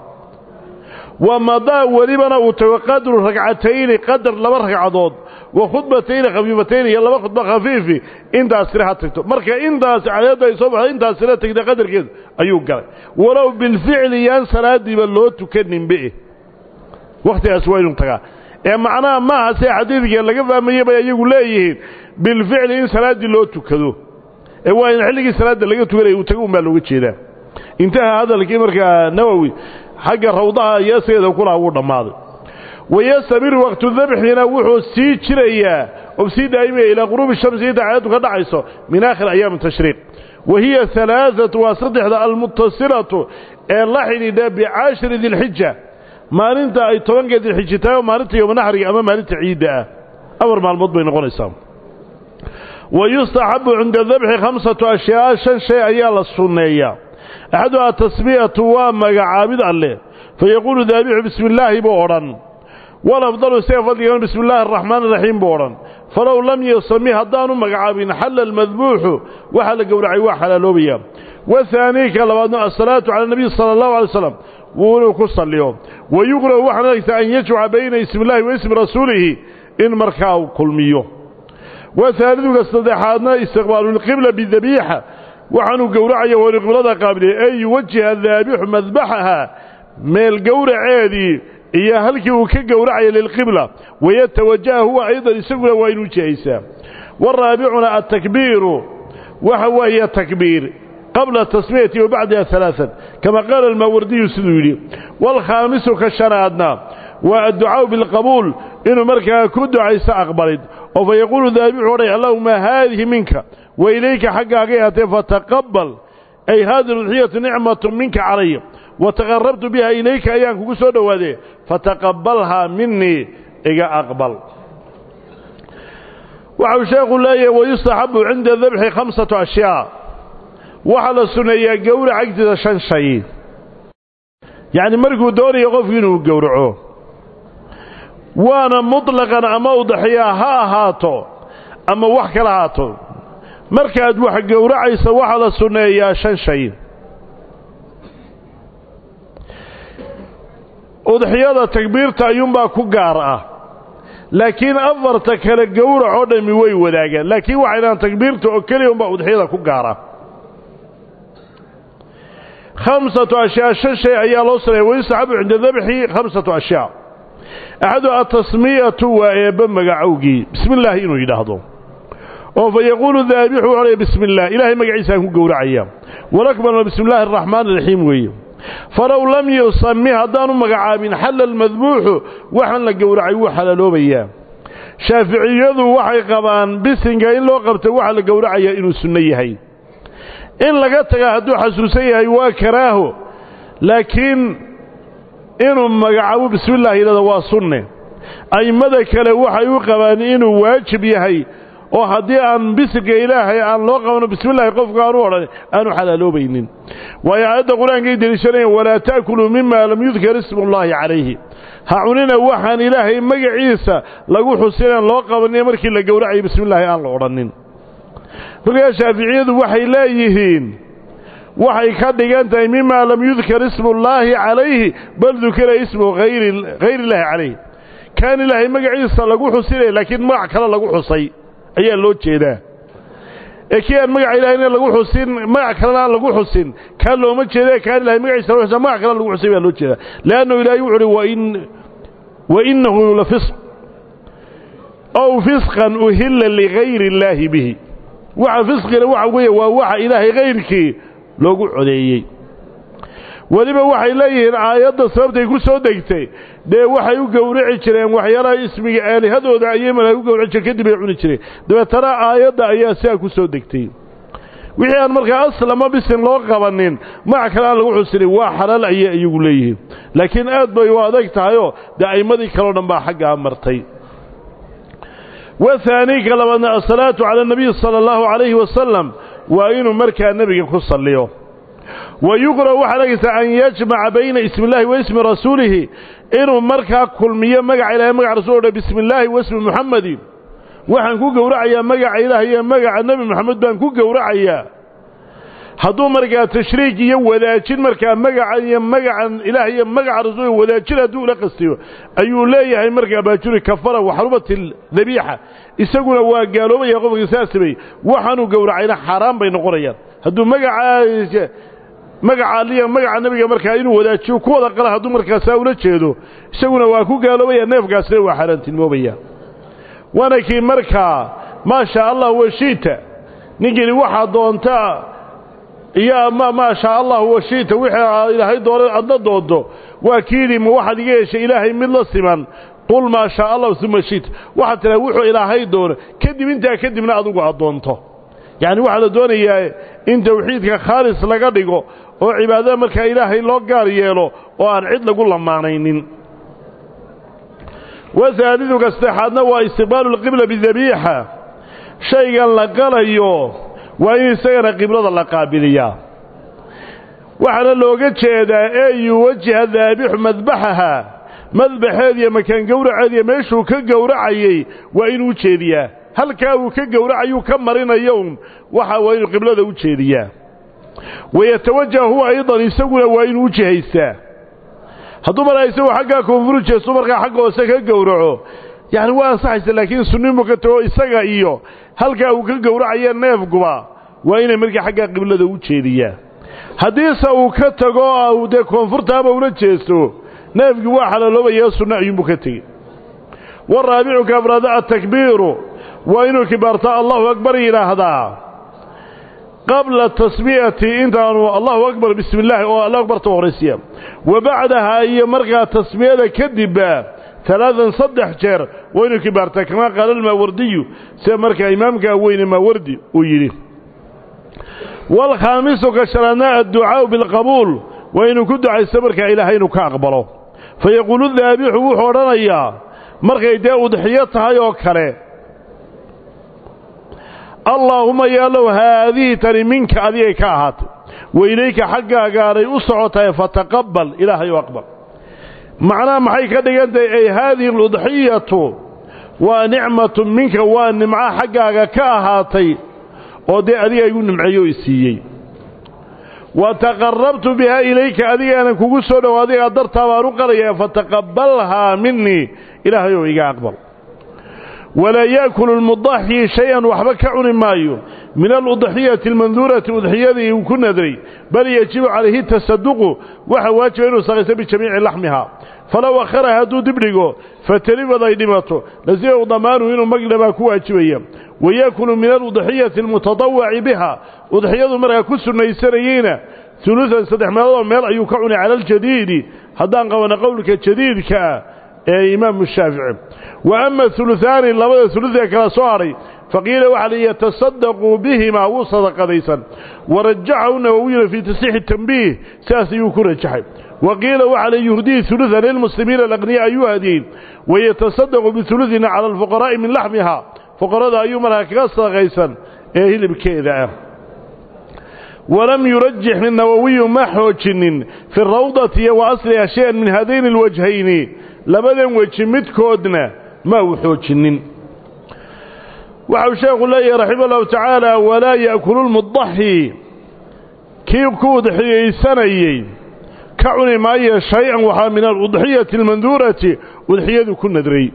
ومضى ولبنا وتقدر ركعتين قدر لما ركعضود وخطبتين خفيفتين يلا خطبه خفيفه انت استراحه تكتب marka intaas calaada soo baxay intaas la tagda qadarkeed ayuu galay walaw bil fi'l yan salaadi ba loo tukanin bee waqtigaas waa inuu tagaa ee macnaha ma aha si xadiidka laga fahmay bay ayagu leeyihiin bil fi'l in salaadi loo tukado ee waa in xilliga salaada laga tukanay uu tago ma looga jeedaa intaha hadalkii marka Nawawi xagga rawdaha yeesayda kula uu dhamaaday ويستمر وقت الذبح هنا وحو سي جريا وبسي دائما إلى غروب الشمس يدعيته كدعيسه من آخر أيام التشريق وهي ثلاثة وصدح المتصلة اللحن ده بعاشر ذي الحجة ما ننت أي طبنك ذي الحجة وما ننت يوم نحري أمام ما ننت عيدة أمر مع المضبين نقول الإسلام ويستحب عند الذبح خمسة أشياء شن شيء أيال السنية أحدها تسمية وما عابد عليه فيقول ذابح بسم الله بورا والأفضل سيفضل بسم الله الرحمن الرحيم بورا فلو لم يسمي هدان مقعابين حل المذبوح وحل قورعي وحل لوبيا والثاني كالبعضنا الصلاة على النبي صلى الله عليه وسلم وولو قصة اليوم ويقرأ وحنا أن يجمع بين اسم الله واسم رسوله إن مركاو كل ميو والثالث كاستدحادنا استقبال القبلة بالذبيحة وعنو قورعي ولقبلة قابله أي يوجه الذابح مذبحها من القورع هذه إيا هلكي وكقورعي للقبلة ويتوجه هو أيضا يسقل وين وجهيسا والرابعنا التكبير وهو هي التكبير قبل التسمية وبعدها ثلاثا كما قال الماوردي السدولي والخامس كالشنادنا والدعاء بالقبول إنه مركا كد عيسى أقبلت وفيقول ذابح اللهم هذه منك وإليك حقا فتقبل أي هذه الضحية نعمة منك علي وتقربت بها إليك أيانك كسود وذي فتقبلها مني إيجا أقبل وعشاق الله ويستحب عند الذبح خمسة أشياء وحل السنية قول عقد شن شيء يعني مركو دوري يغفينه قورعوه وانا مطلقا أما أضحيا ها هاتو أما وحك لهاتو مركاد وحق قورعي سوحل السنية شن شيء أضحية تكبيرتا ينبا كقارة لكن أفرتك للقورة عدمي وي وذاقا لكن وحينا تكبيرتا أكل ينبا أضحية كقارة خمسة أشياء شيء أيها الأسرة ويستحب عند ذبحي خمسة أشياء أحدها التصمية وإيبا مقعوقي بسم الله إنه يدهضو وفيقول الذابح عليه بسم الله إلهي مقعيسا هو قورعيا ولكبر بسم الله الرحمن الرحيم ويه فلو لم يسمي هدان مقعابين حل المذبوح وحن قورعي وحل لوبيا شافعيذو وحي قبان بسنقا إن لو قبت وحل قورعي إنه سنيهي إن لقدتك هدو حسوسيه وكراه لكن إنه مقعبو بسم الله إلى دواء سنة أي ماذا كلا وحي قبان إنه واجب يهي وهدي أن بسك إلهي أن لقونا بسم الله قف قارورا أنه حلالو بينين ويعد قرآن قيد لسنين ولا تأكلوا مما لم يذكر اسم الله عليه هعوننا وحان إلهي مقع عيسى لقو حسينا لقونا يمركي لقورعي بسم الله أن لقرانين فقال شافعيد وحي لا يهين وحي كدقانت مما لم يذكر اسم الله عليه بل ذكر اسمه غير, غير الله عليه كان إلهي مقع عيسى لقو حسينا لكن ما عكلا لقو حسي ayaa loo jeedaa ee kiyaan magac ilaahayna lagu xusin magac kalena lagu xusin ka looma jeedaa kaan ilaahay magaciisa lagu xusin magac kale lagu xusin baa loo jeedaa laano ilaahay wuxuu wa in wa innahu la fisq aw fisqan uhilla li ghayri illaahi bihi waxa fisqina waxa weeye waa waxa ilaahay ghayrkii loogu codeeyay waliba waxay leeyihiin aayadda sababtay ku soo degtay de waxay u gowraci jireen waxyaalaha ismiga aalihadooda ayay malay u gowraci jireen kadib ay cuni jireen dabeetana aayadda ayaa sidaa ku soo degtay wixii aan markaa aslama bisin loo qabanin magac kale aan lagu xusinay waa xalaal ayay iyagu leeyihiin laakiin aad bay u adag tahay oo de aymadii kale dhan baa xagga martay والثاني كلمنا الصلاة على النبي صلى الله عليه وسلم وإنه مركى النبي كصليه ويقرأ وحلقة أن يجمع بين اسم الله واسم رسوله إنه مركى كل مية مقع إلى مقع رسوله بسم الله واسم محمد وحن كو قورعيا مقع إلهي مقع النبي محمد بان كو قورعيا هدو مركى تشريكي ولكن مركى مقع مقع إلهي مقع رسوله ولكن هدو لقصيه أيو لا يهي مركى باجوري كفرة وحرمة الذبيحة إساقنا وقالوا بي يقوم قساس بي وحنو قورعينا حرام بين قريات هدو مقع magaca aliya magaca nabiga markaa inuu wadaajiyo ku wada qala haduu markaa saawla jeedo isaguna waa ku gaaloobaya neefgaasna waa xarantilmoobaya wana kii markaa ma sha Allah washiita nigiri waxa doonta iyo ma ma sha Allah washiita wixii ilaahay doonay adna doodo waa kiidi ma waxa diga yeeshay ilaahay mid la siman qul ma sha Allah thumma shiita waxa tira wuxuu ilaahay doono kadib inta kadibna adigu adoonto يعني waxa la doonayaa in tawxiidka khaalis laga dhigo oo cibaadada marka ilaahay loo gaar yeelo oo aan cid lagu lamaanaynin wasaadidu kastaxadna waa istiqbaalu alqibla bidhabiha shaygan la qalayo waa in isagana qiblada la qaabiliyaa waxana looga jeedaa ay wajha dhaabih madbahaha madbaheed iyo makan gowraceed iyo meeshuu ka gowracayay waa inuu jeediyaa halka uu ka gowracayo ka marinayo waxa waa inuu qiblada u jeediyaa wayatawajahu aydan isaguna waa inuu jihaysaa haduu marayso xagga koonfur jeesto marka xagga hoose ka gowraco yani waa saxaysa laakiin sunnimu ka tago isaga iyo halka uu ka gowracayo neefguba waa inay marka xagga qiblada u jeediyaa hadii uu ka tago oo de koonfurtaaba ula jeesto neefgu waa xalaloobaya sunna ayuu ka tagay والرابع كبرد التكبير وإنه كبرت الله أكبر إلى هذا قبل التسمية إنت الله أكبر بسم الله والله أكبر تورسيا وبعدها هي مرقى تسمية كذبة ثلاثا صدح جير وإنه كبرت كما قال الماوردي سيمرقى إمامك وين الماوردي ويري والخامس كشرناء الدعاء بالقبول وإنه كدعا يستمرك إلهين كأقبله فيقول الذابح وحورنا إياه markay dee udxiyo tahay oo kale Allahumma ya law hadhihi tani minka adiga ka ahaat wa ilayka xaggaaga ay u socotay fataqabbal ilaahay aqbal macna maxay ka dhigantay ay hadhihi udxiyatu wa ni'matu minka wa nim'a xaggaaga ka ahaatay oo dee adiga igu nimcayo isiiyay wa taqarrabtu biha ilayka adiga aan kugu soo dhawaaday adarta baan u qaraya fataqabbalha minni إلهي وإيقا أقبل ولا يأكل المضحي شيئا وحبك عن مايو من الأضحية المنذورة أضحيته يكون ندري بل يجب عليه التصدق وحواجه أنه صغيث بجميع لحمها فلو أخرها دو دبرقه فتريب ضيدمته لزيه ضمانه إنه مقلبا كواجبيا ويأكل من الأضحية المتضوع بها أضحية مرة كسر نيسريين ثلثا صدح ماذا ميلا يكون على الجديد هذا قولنا قولك الجديد كأ إمام الشافعي وأما الثلثان لبدا ثلثة كالصاري فقيل وعلي يتصدقوا بهما وصدق ليسا ورجعه النووي في تسيح التنبيه ساسي يكون الجحيم وقيل وعلي يهدي ثلثا للمسلمين الأغنياء يهدين ويتصدق بثلثنا على الفقراء من لحمها فقراء أيوم لها كغصة غيسا إيه اللي بكيدا ولم يرجح النووي محوجن في الروضة وأصلها شيئا من هذين الوجهين لبدا وجه مدكودنا ما وحوجنين وعو شيخ الله رحمه الله تعالى ولا يأكل المضحي كيف كوضحي سنيي كعني معي شيئا وحا من الأضحية المنذورة وضحية كل ندري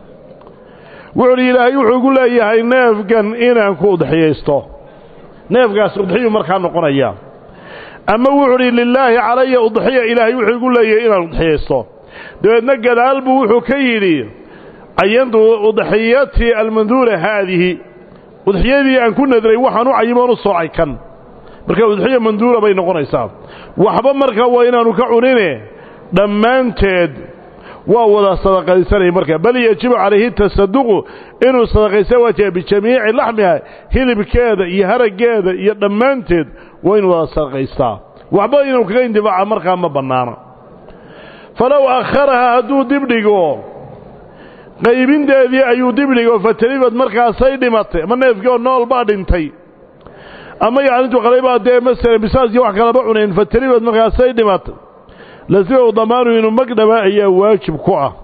وعلي إلهي وحقول له إياهي نافقا إنا كوضحي يستو نافقا سأضحيه مركان قرية أما وعلي لله علي أضحية إلهي وحقول له إياهي إنا أضحي يستو دون نقل قلبه وحكيري أيضا أضحيتي المنذورة هذه أضحيتي أن كنا ذري وحنو عيمان الصعي كان مركا أضحية منذورة بين قريسان وحبا مركا وإنا نكعونين دمان تيد وهو الصدقة لسانه مركا بل يجب عليه التصدق إنه الصدقة سواتها بجميع لحمها هي بكذا يهرق كذا يدمان تيد وإنه الصدقة لسانه وحبا إنه كاين دفاع مركا ما بنانا فلو أخرها هدو دبنقو qaybinteedii ayuu dibdhigo fatalibad markaasay dhimatay ama neefkii nool baa dhintay ama yacni intuu qalaybaa dee masalan bisaaskii wax kalaba cunayn fatalibad markaasay dhimatay lasiba damaanu inuu magdhaba ayaa waajib ku ah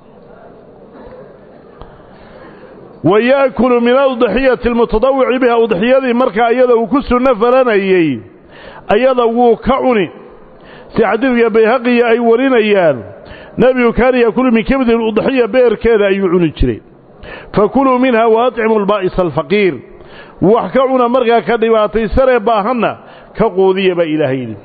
ويأكل من الضحية المتضوع بها وضحية مركا أيضا وكسر نفرنا أيي أيضا وكعني سيحدث بيهقي أي ورين أيان نبي كان يأكل من كبد الأضحية بير كذا أي عنجري فكلوا منها وأطعموا البائس الفقير وحكعنا مركا كدباتي سرى باهنا كقوذية بإلهين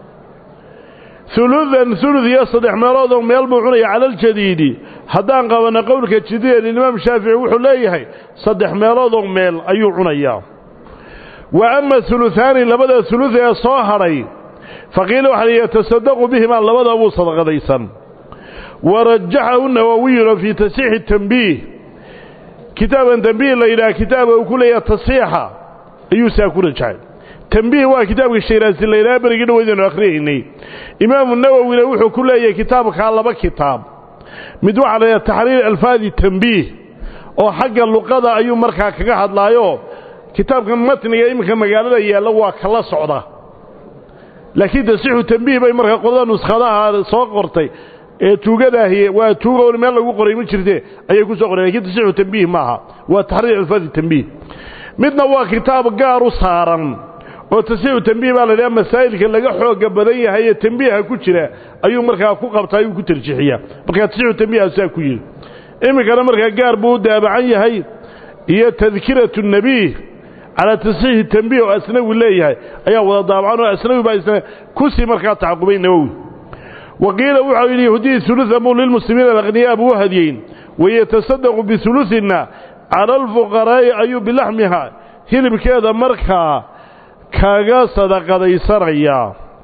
ثلثا ثلث يصدح مرضهم يلبعون على الجديد haddaan qabana qowlka jideen imaam shaafici wuxuu leeyahay saddex meelood oo meel ayuu cunayaa wa amma thuluthani labada thuluth ee soo haray faqiila waxa la yatasaddaqu bihima labada uu sadaqadaysan warajjahu an-nawawi fi tasihih at-tanbih kitaaban tanbih la ilaa kitaaba uu kuleeyahay tasiixa ayuu saa ku rajay tanbih waa kitaabka shiraasi la ilaa barigii dhaweydeen akhriinay imaam an-nawawi wuxuu ku leeyahay kitaabka laba kitaab mid waxa la taxriir alfaadi tanbih oo xagga luqada ayuu markaa kaga hadlaayo kitaabkan matniga imika magaalada yaala waa kala socda laakiin tasixu tanbih bay markaa qodada nuskhadaha soo qortay ee tuugadahi waa tuugo meel lagu qoray ma jirtee ayay ku soo qoreen laakiin tasixu tanbih maaha waa taxriir alfaadi tanbih midna waa kitaab gaar u saaran oo tasixu tanbih baa la leeyahay masaa'ilka laga xooga badan yahay ee tanbiha ku jira ayuu markaa ku qabtay uu ku tarjixiya markaa tasixu tanbih asaa ku yiri imikana markaa gaar buu daabacan yahay iyo tadhkiratu nabi ala tasixu tanbih oo asnawi leeyahay ayaa wada daabacan oo asnawi baa isna ku si markaa tacaqubay nawawi وقيل وحو يهدي ثلث مول للمسلمين الاغنياء بو هديين ويتصدق بثلثنا على الفقراء اي بلحمها هلب كذا مركا كاغا صدقديسريا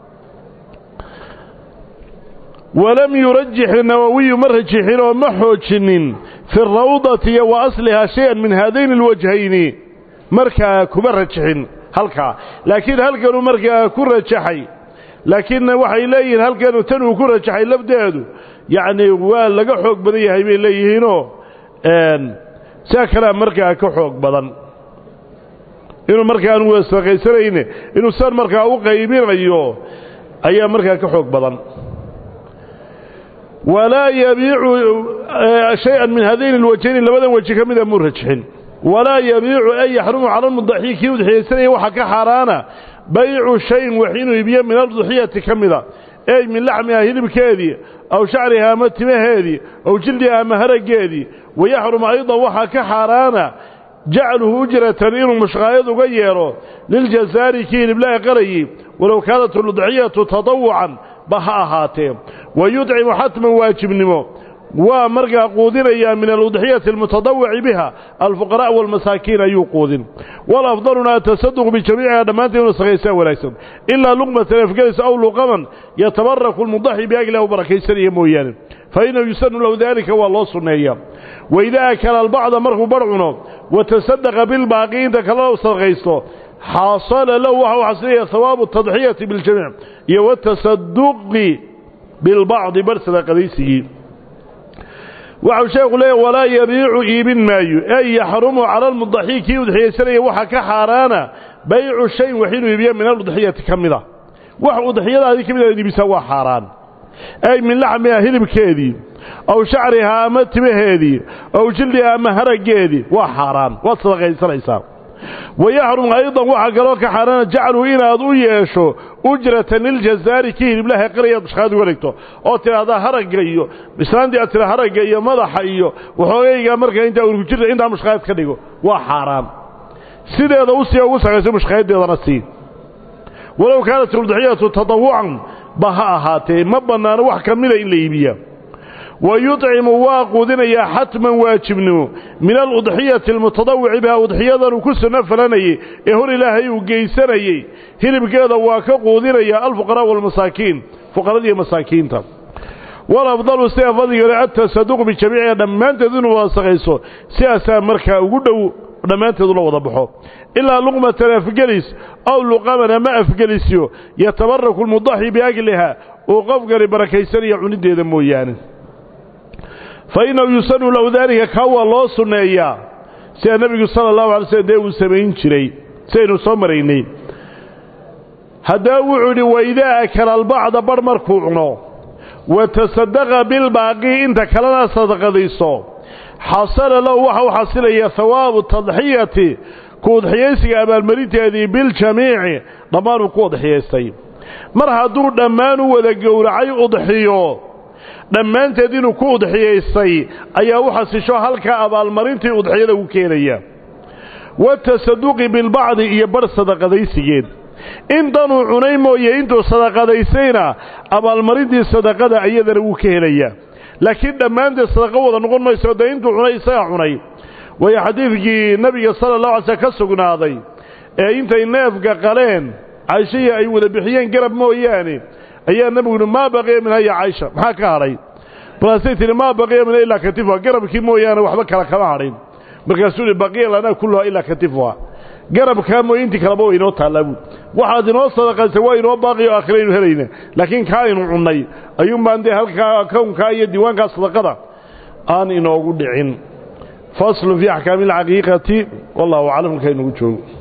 ولم يرجح النووي مرجحين ومحوجين في الروضة وأصلها شيئا من هذين الوجهين مركا كمرجحين هلكا لكن هل كانوا مركا كرجحي لكن وحي لين هل كانوا تنو كرجحي لبدادو يعني ولغا خوق بدن yahay bay leeyihiino een saakala markaa ka xoog badan inuu markaa uu wasaqaysanayne inuu sar markaa u qaybinayo ayaa markaa ka xoog badan ولا يبيع شيئا من هذين الوجهين لبدا وجه كميدا مرجحين ولا يبيع أي يحرم على المضحي كي ودحيسنه waxa ka xaraana بيع شيء وحين يبيع من الضحية كميدا أي من لحمها هلبكيدي أو شعرها متمهيدي أو جلدها مهرجيدي ويحرم أيضا waxa ka xaraana جعله أجرة إنه مش غايض وغيره للجزار كي لبلا قري ولو كانت الضحية تطوعا بهاهاتهم ويدعم حتما واجب نمو ومرقى قودين من الأضحية المتضوع بها الفقراء والمساكين يقودين والأفضلنا التصدق بجميع أدماتهم الصغيسان وليسن إلا لقمة الأفقالس أو لقما يتبرك المضحي بأجله بركيسانه مويانا فإنه يسن له ذلك والله صنعيه وإذا أكل البعض مرق برعنا وتصدق بالباقين تكالله صغيسته حاصل له وحو حسنية ثواب التضحية بالجميع والتصدق بالبعض برسل قديسه وحو شيخ له ولا يبيع إيبن مايو أي يحرم على المضحي كي يضحي سنة وحكا حارانا بيع الشيء وحين يبيع من الضحية كمذا وحو ضحية هذه كمذا اللي بيسوى حاران أي من لحمها هلب كيدي أو شعرها متمهيدي أو جلدها مهرجيدي وحاران وصل غير إسلام ويحرم أيضا وحقروك حرانا جعلوا إنا أضو يشو أجرة للجزار كيهن بلاه قرية بشخاد ولكتو أو ترى هذا هرقيو بسان دي أترى هرقيو مضحيو وحوغيقا مركا انت ورجرة انت مشخاد كديقو وحرام سيدي هذا وسيا وسع يسو مشخاد دي ضرسين ولو كانت الضحية تضوعا بهاهاتي مبنى نوح كمينة إلا إيبيا ويطعم واقودنا يا حتما واجبنه من الأضحية المتضوع بها أضحية وكس نفلني يهور إلهي وقيسني هل بكذا واقودنا يا الفقراء والمساكين فقراء دي مساكين تم والأفضل سيفضل يرعت صدوق بجميع لما تذنوا واسغيسوا سياسة مركة وقلوا لما تذنوا وضبحوا إلا لقمة أفقلس أو لقمة ما أفقلسيو يتبرك المضحي بأجلها وقفقر بركيسني عندي ذمويان فإنه يسن له ذلك كوا الله سنيا سيد النبي صلى الله عليه وسلم ديو سمين جري سيد صمريني هذا وعد وإذا أكل البعض برمركوعنا وتصدق بالباقي انت كلنا صدق ديسو حصل له وحو حصل هي ثواب التضحية كود حيسي أبا المريد هذه بالجميع ضمان كود حيسي مرها دور دمانو وذا قورعي أضحيو دمان تدينو كود حيسي أيها وحسشو هلك أبا المريد أضحي له كيريا والتصدق بالبعض يبر صدق ديسيين إن دانو عنيمو ينتو صدق ديسينا أبا المريد صدق أيضا وكيريا لكن دمان دي صدق وذا نقول ما يسود إنتو عنيسا عني وهي حديث النبي صلى الله عليه وسلم كسقنا هذا إنت النافق قالين عايشية أي وذا بحيان قرب موياني أيها النبي ما بقي من هي عايشة ما كاري براسيتي ما بقي من إلا كتفها قرب كي موياني وحبك على كمارين مركزوني بقي لنا كلها إلا كتفها قرب كامو إنتي كلابو إنو تعلمون واحد إنو صدق سواء إنو باقي آخرين هرين لكن كاين عني أيوم باندي هل كون كاية ديوان كصدقنا آن إنو قد عين فصل في أحكام العقيقة والله أعلم كأنه جون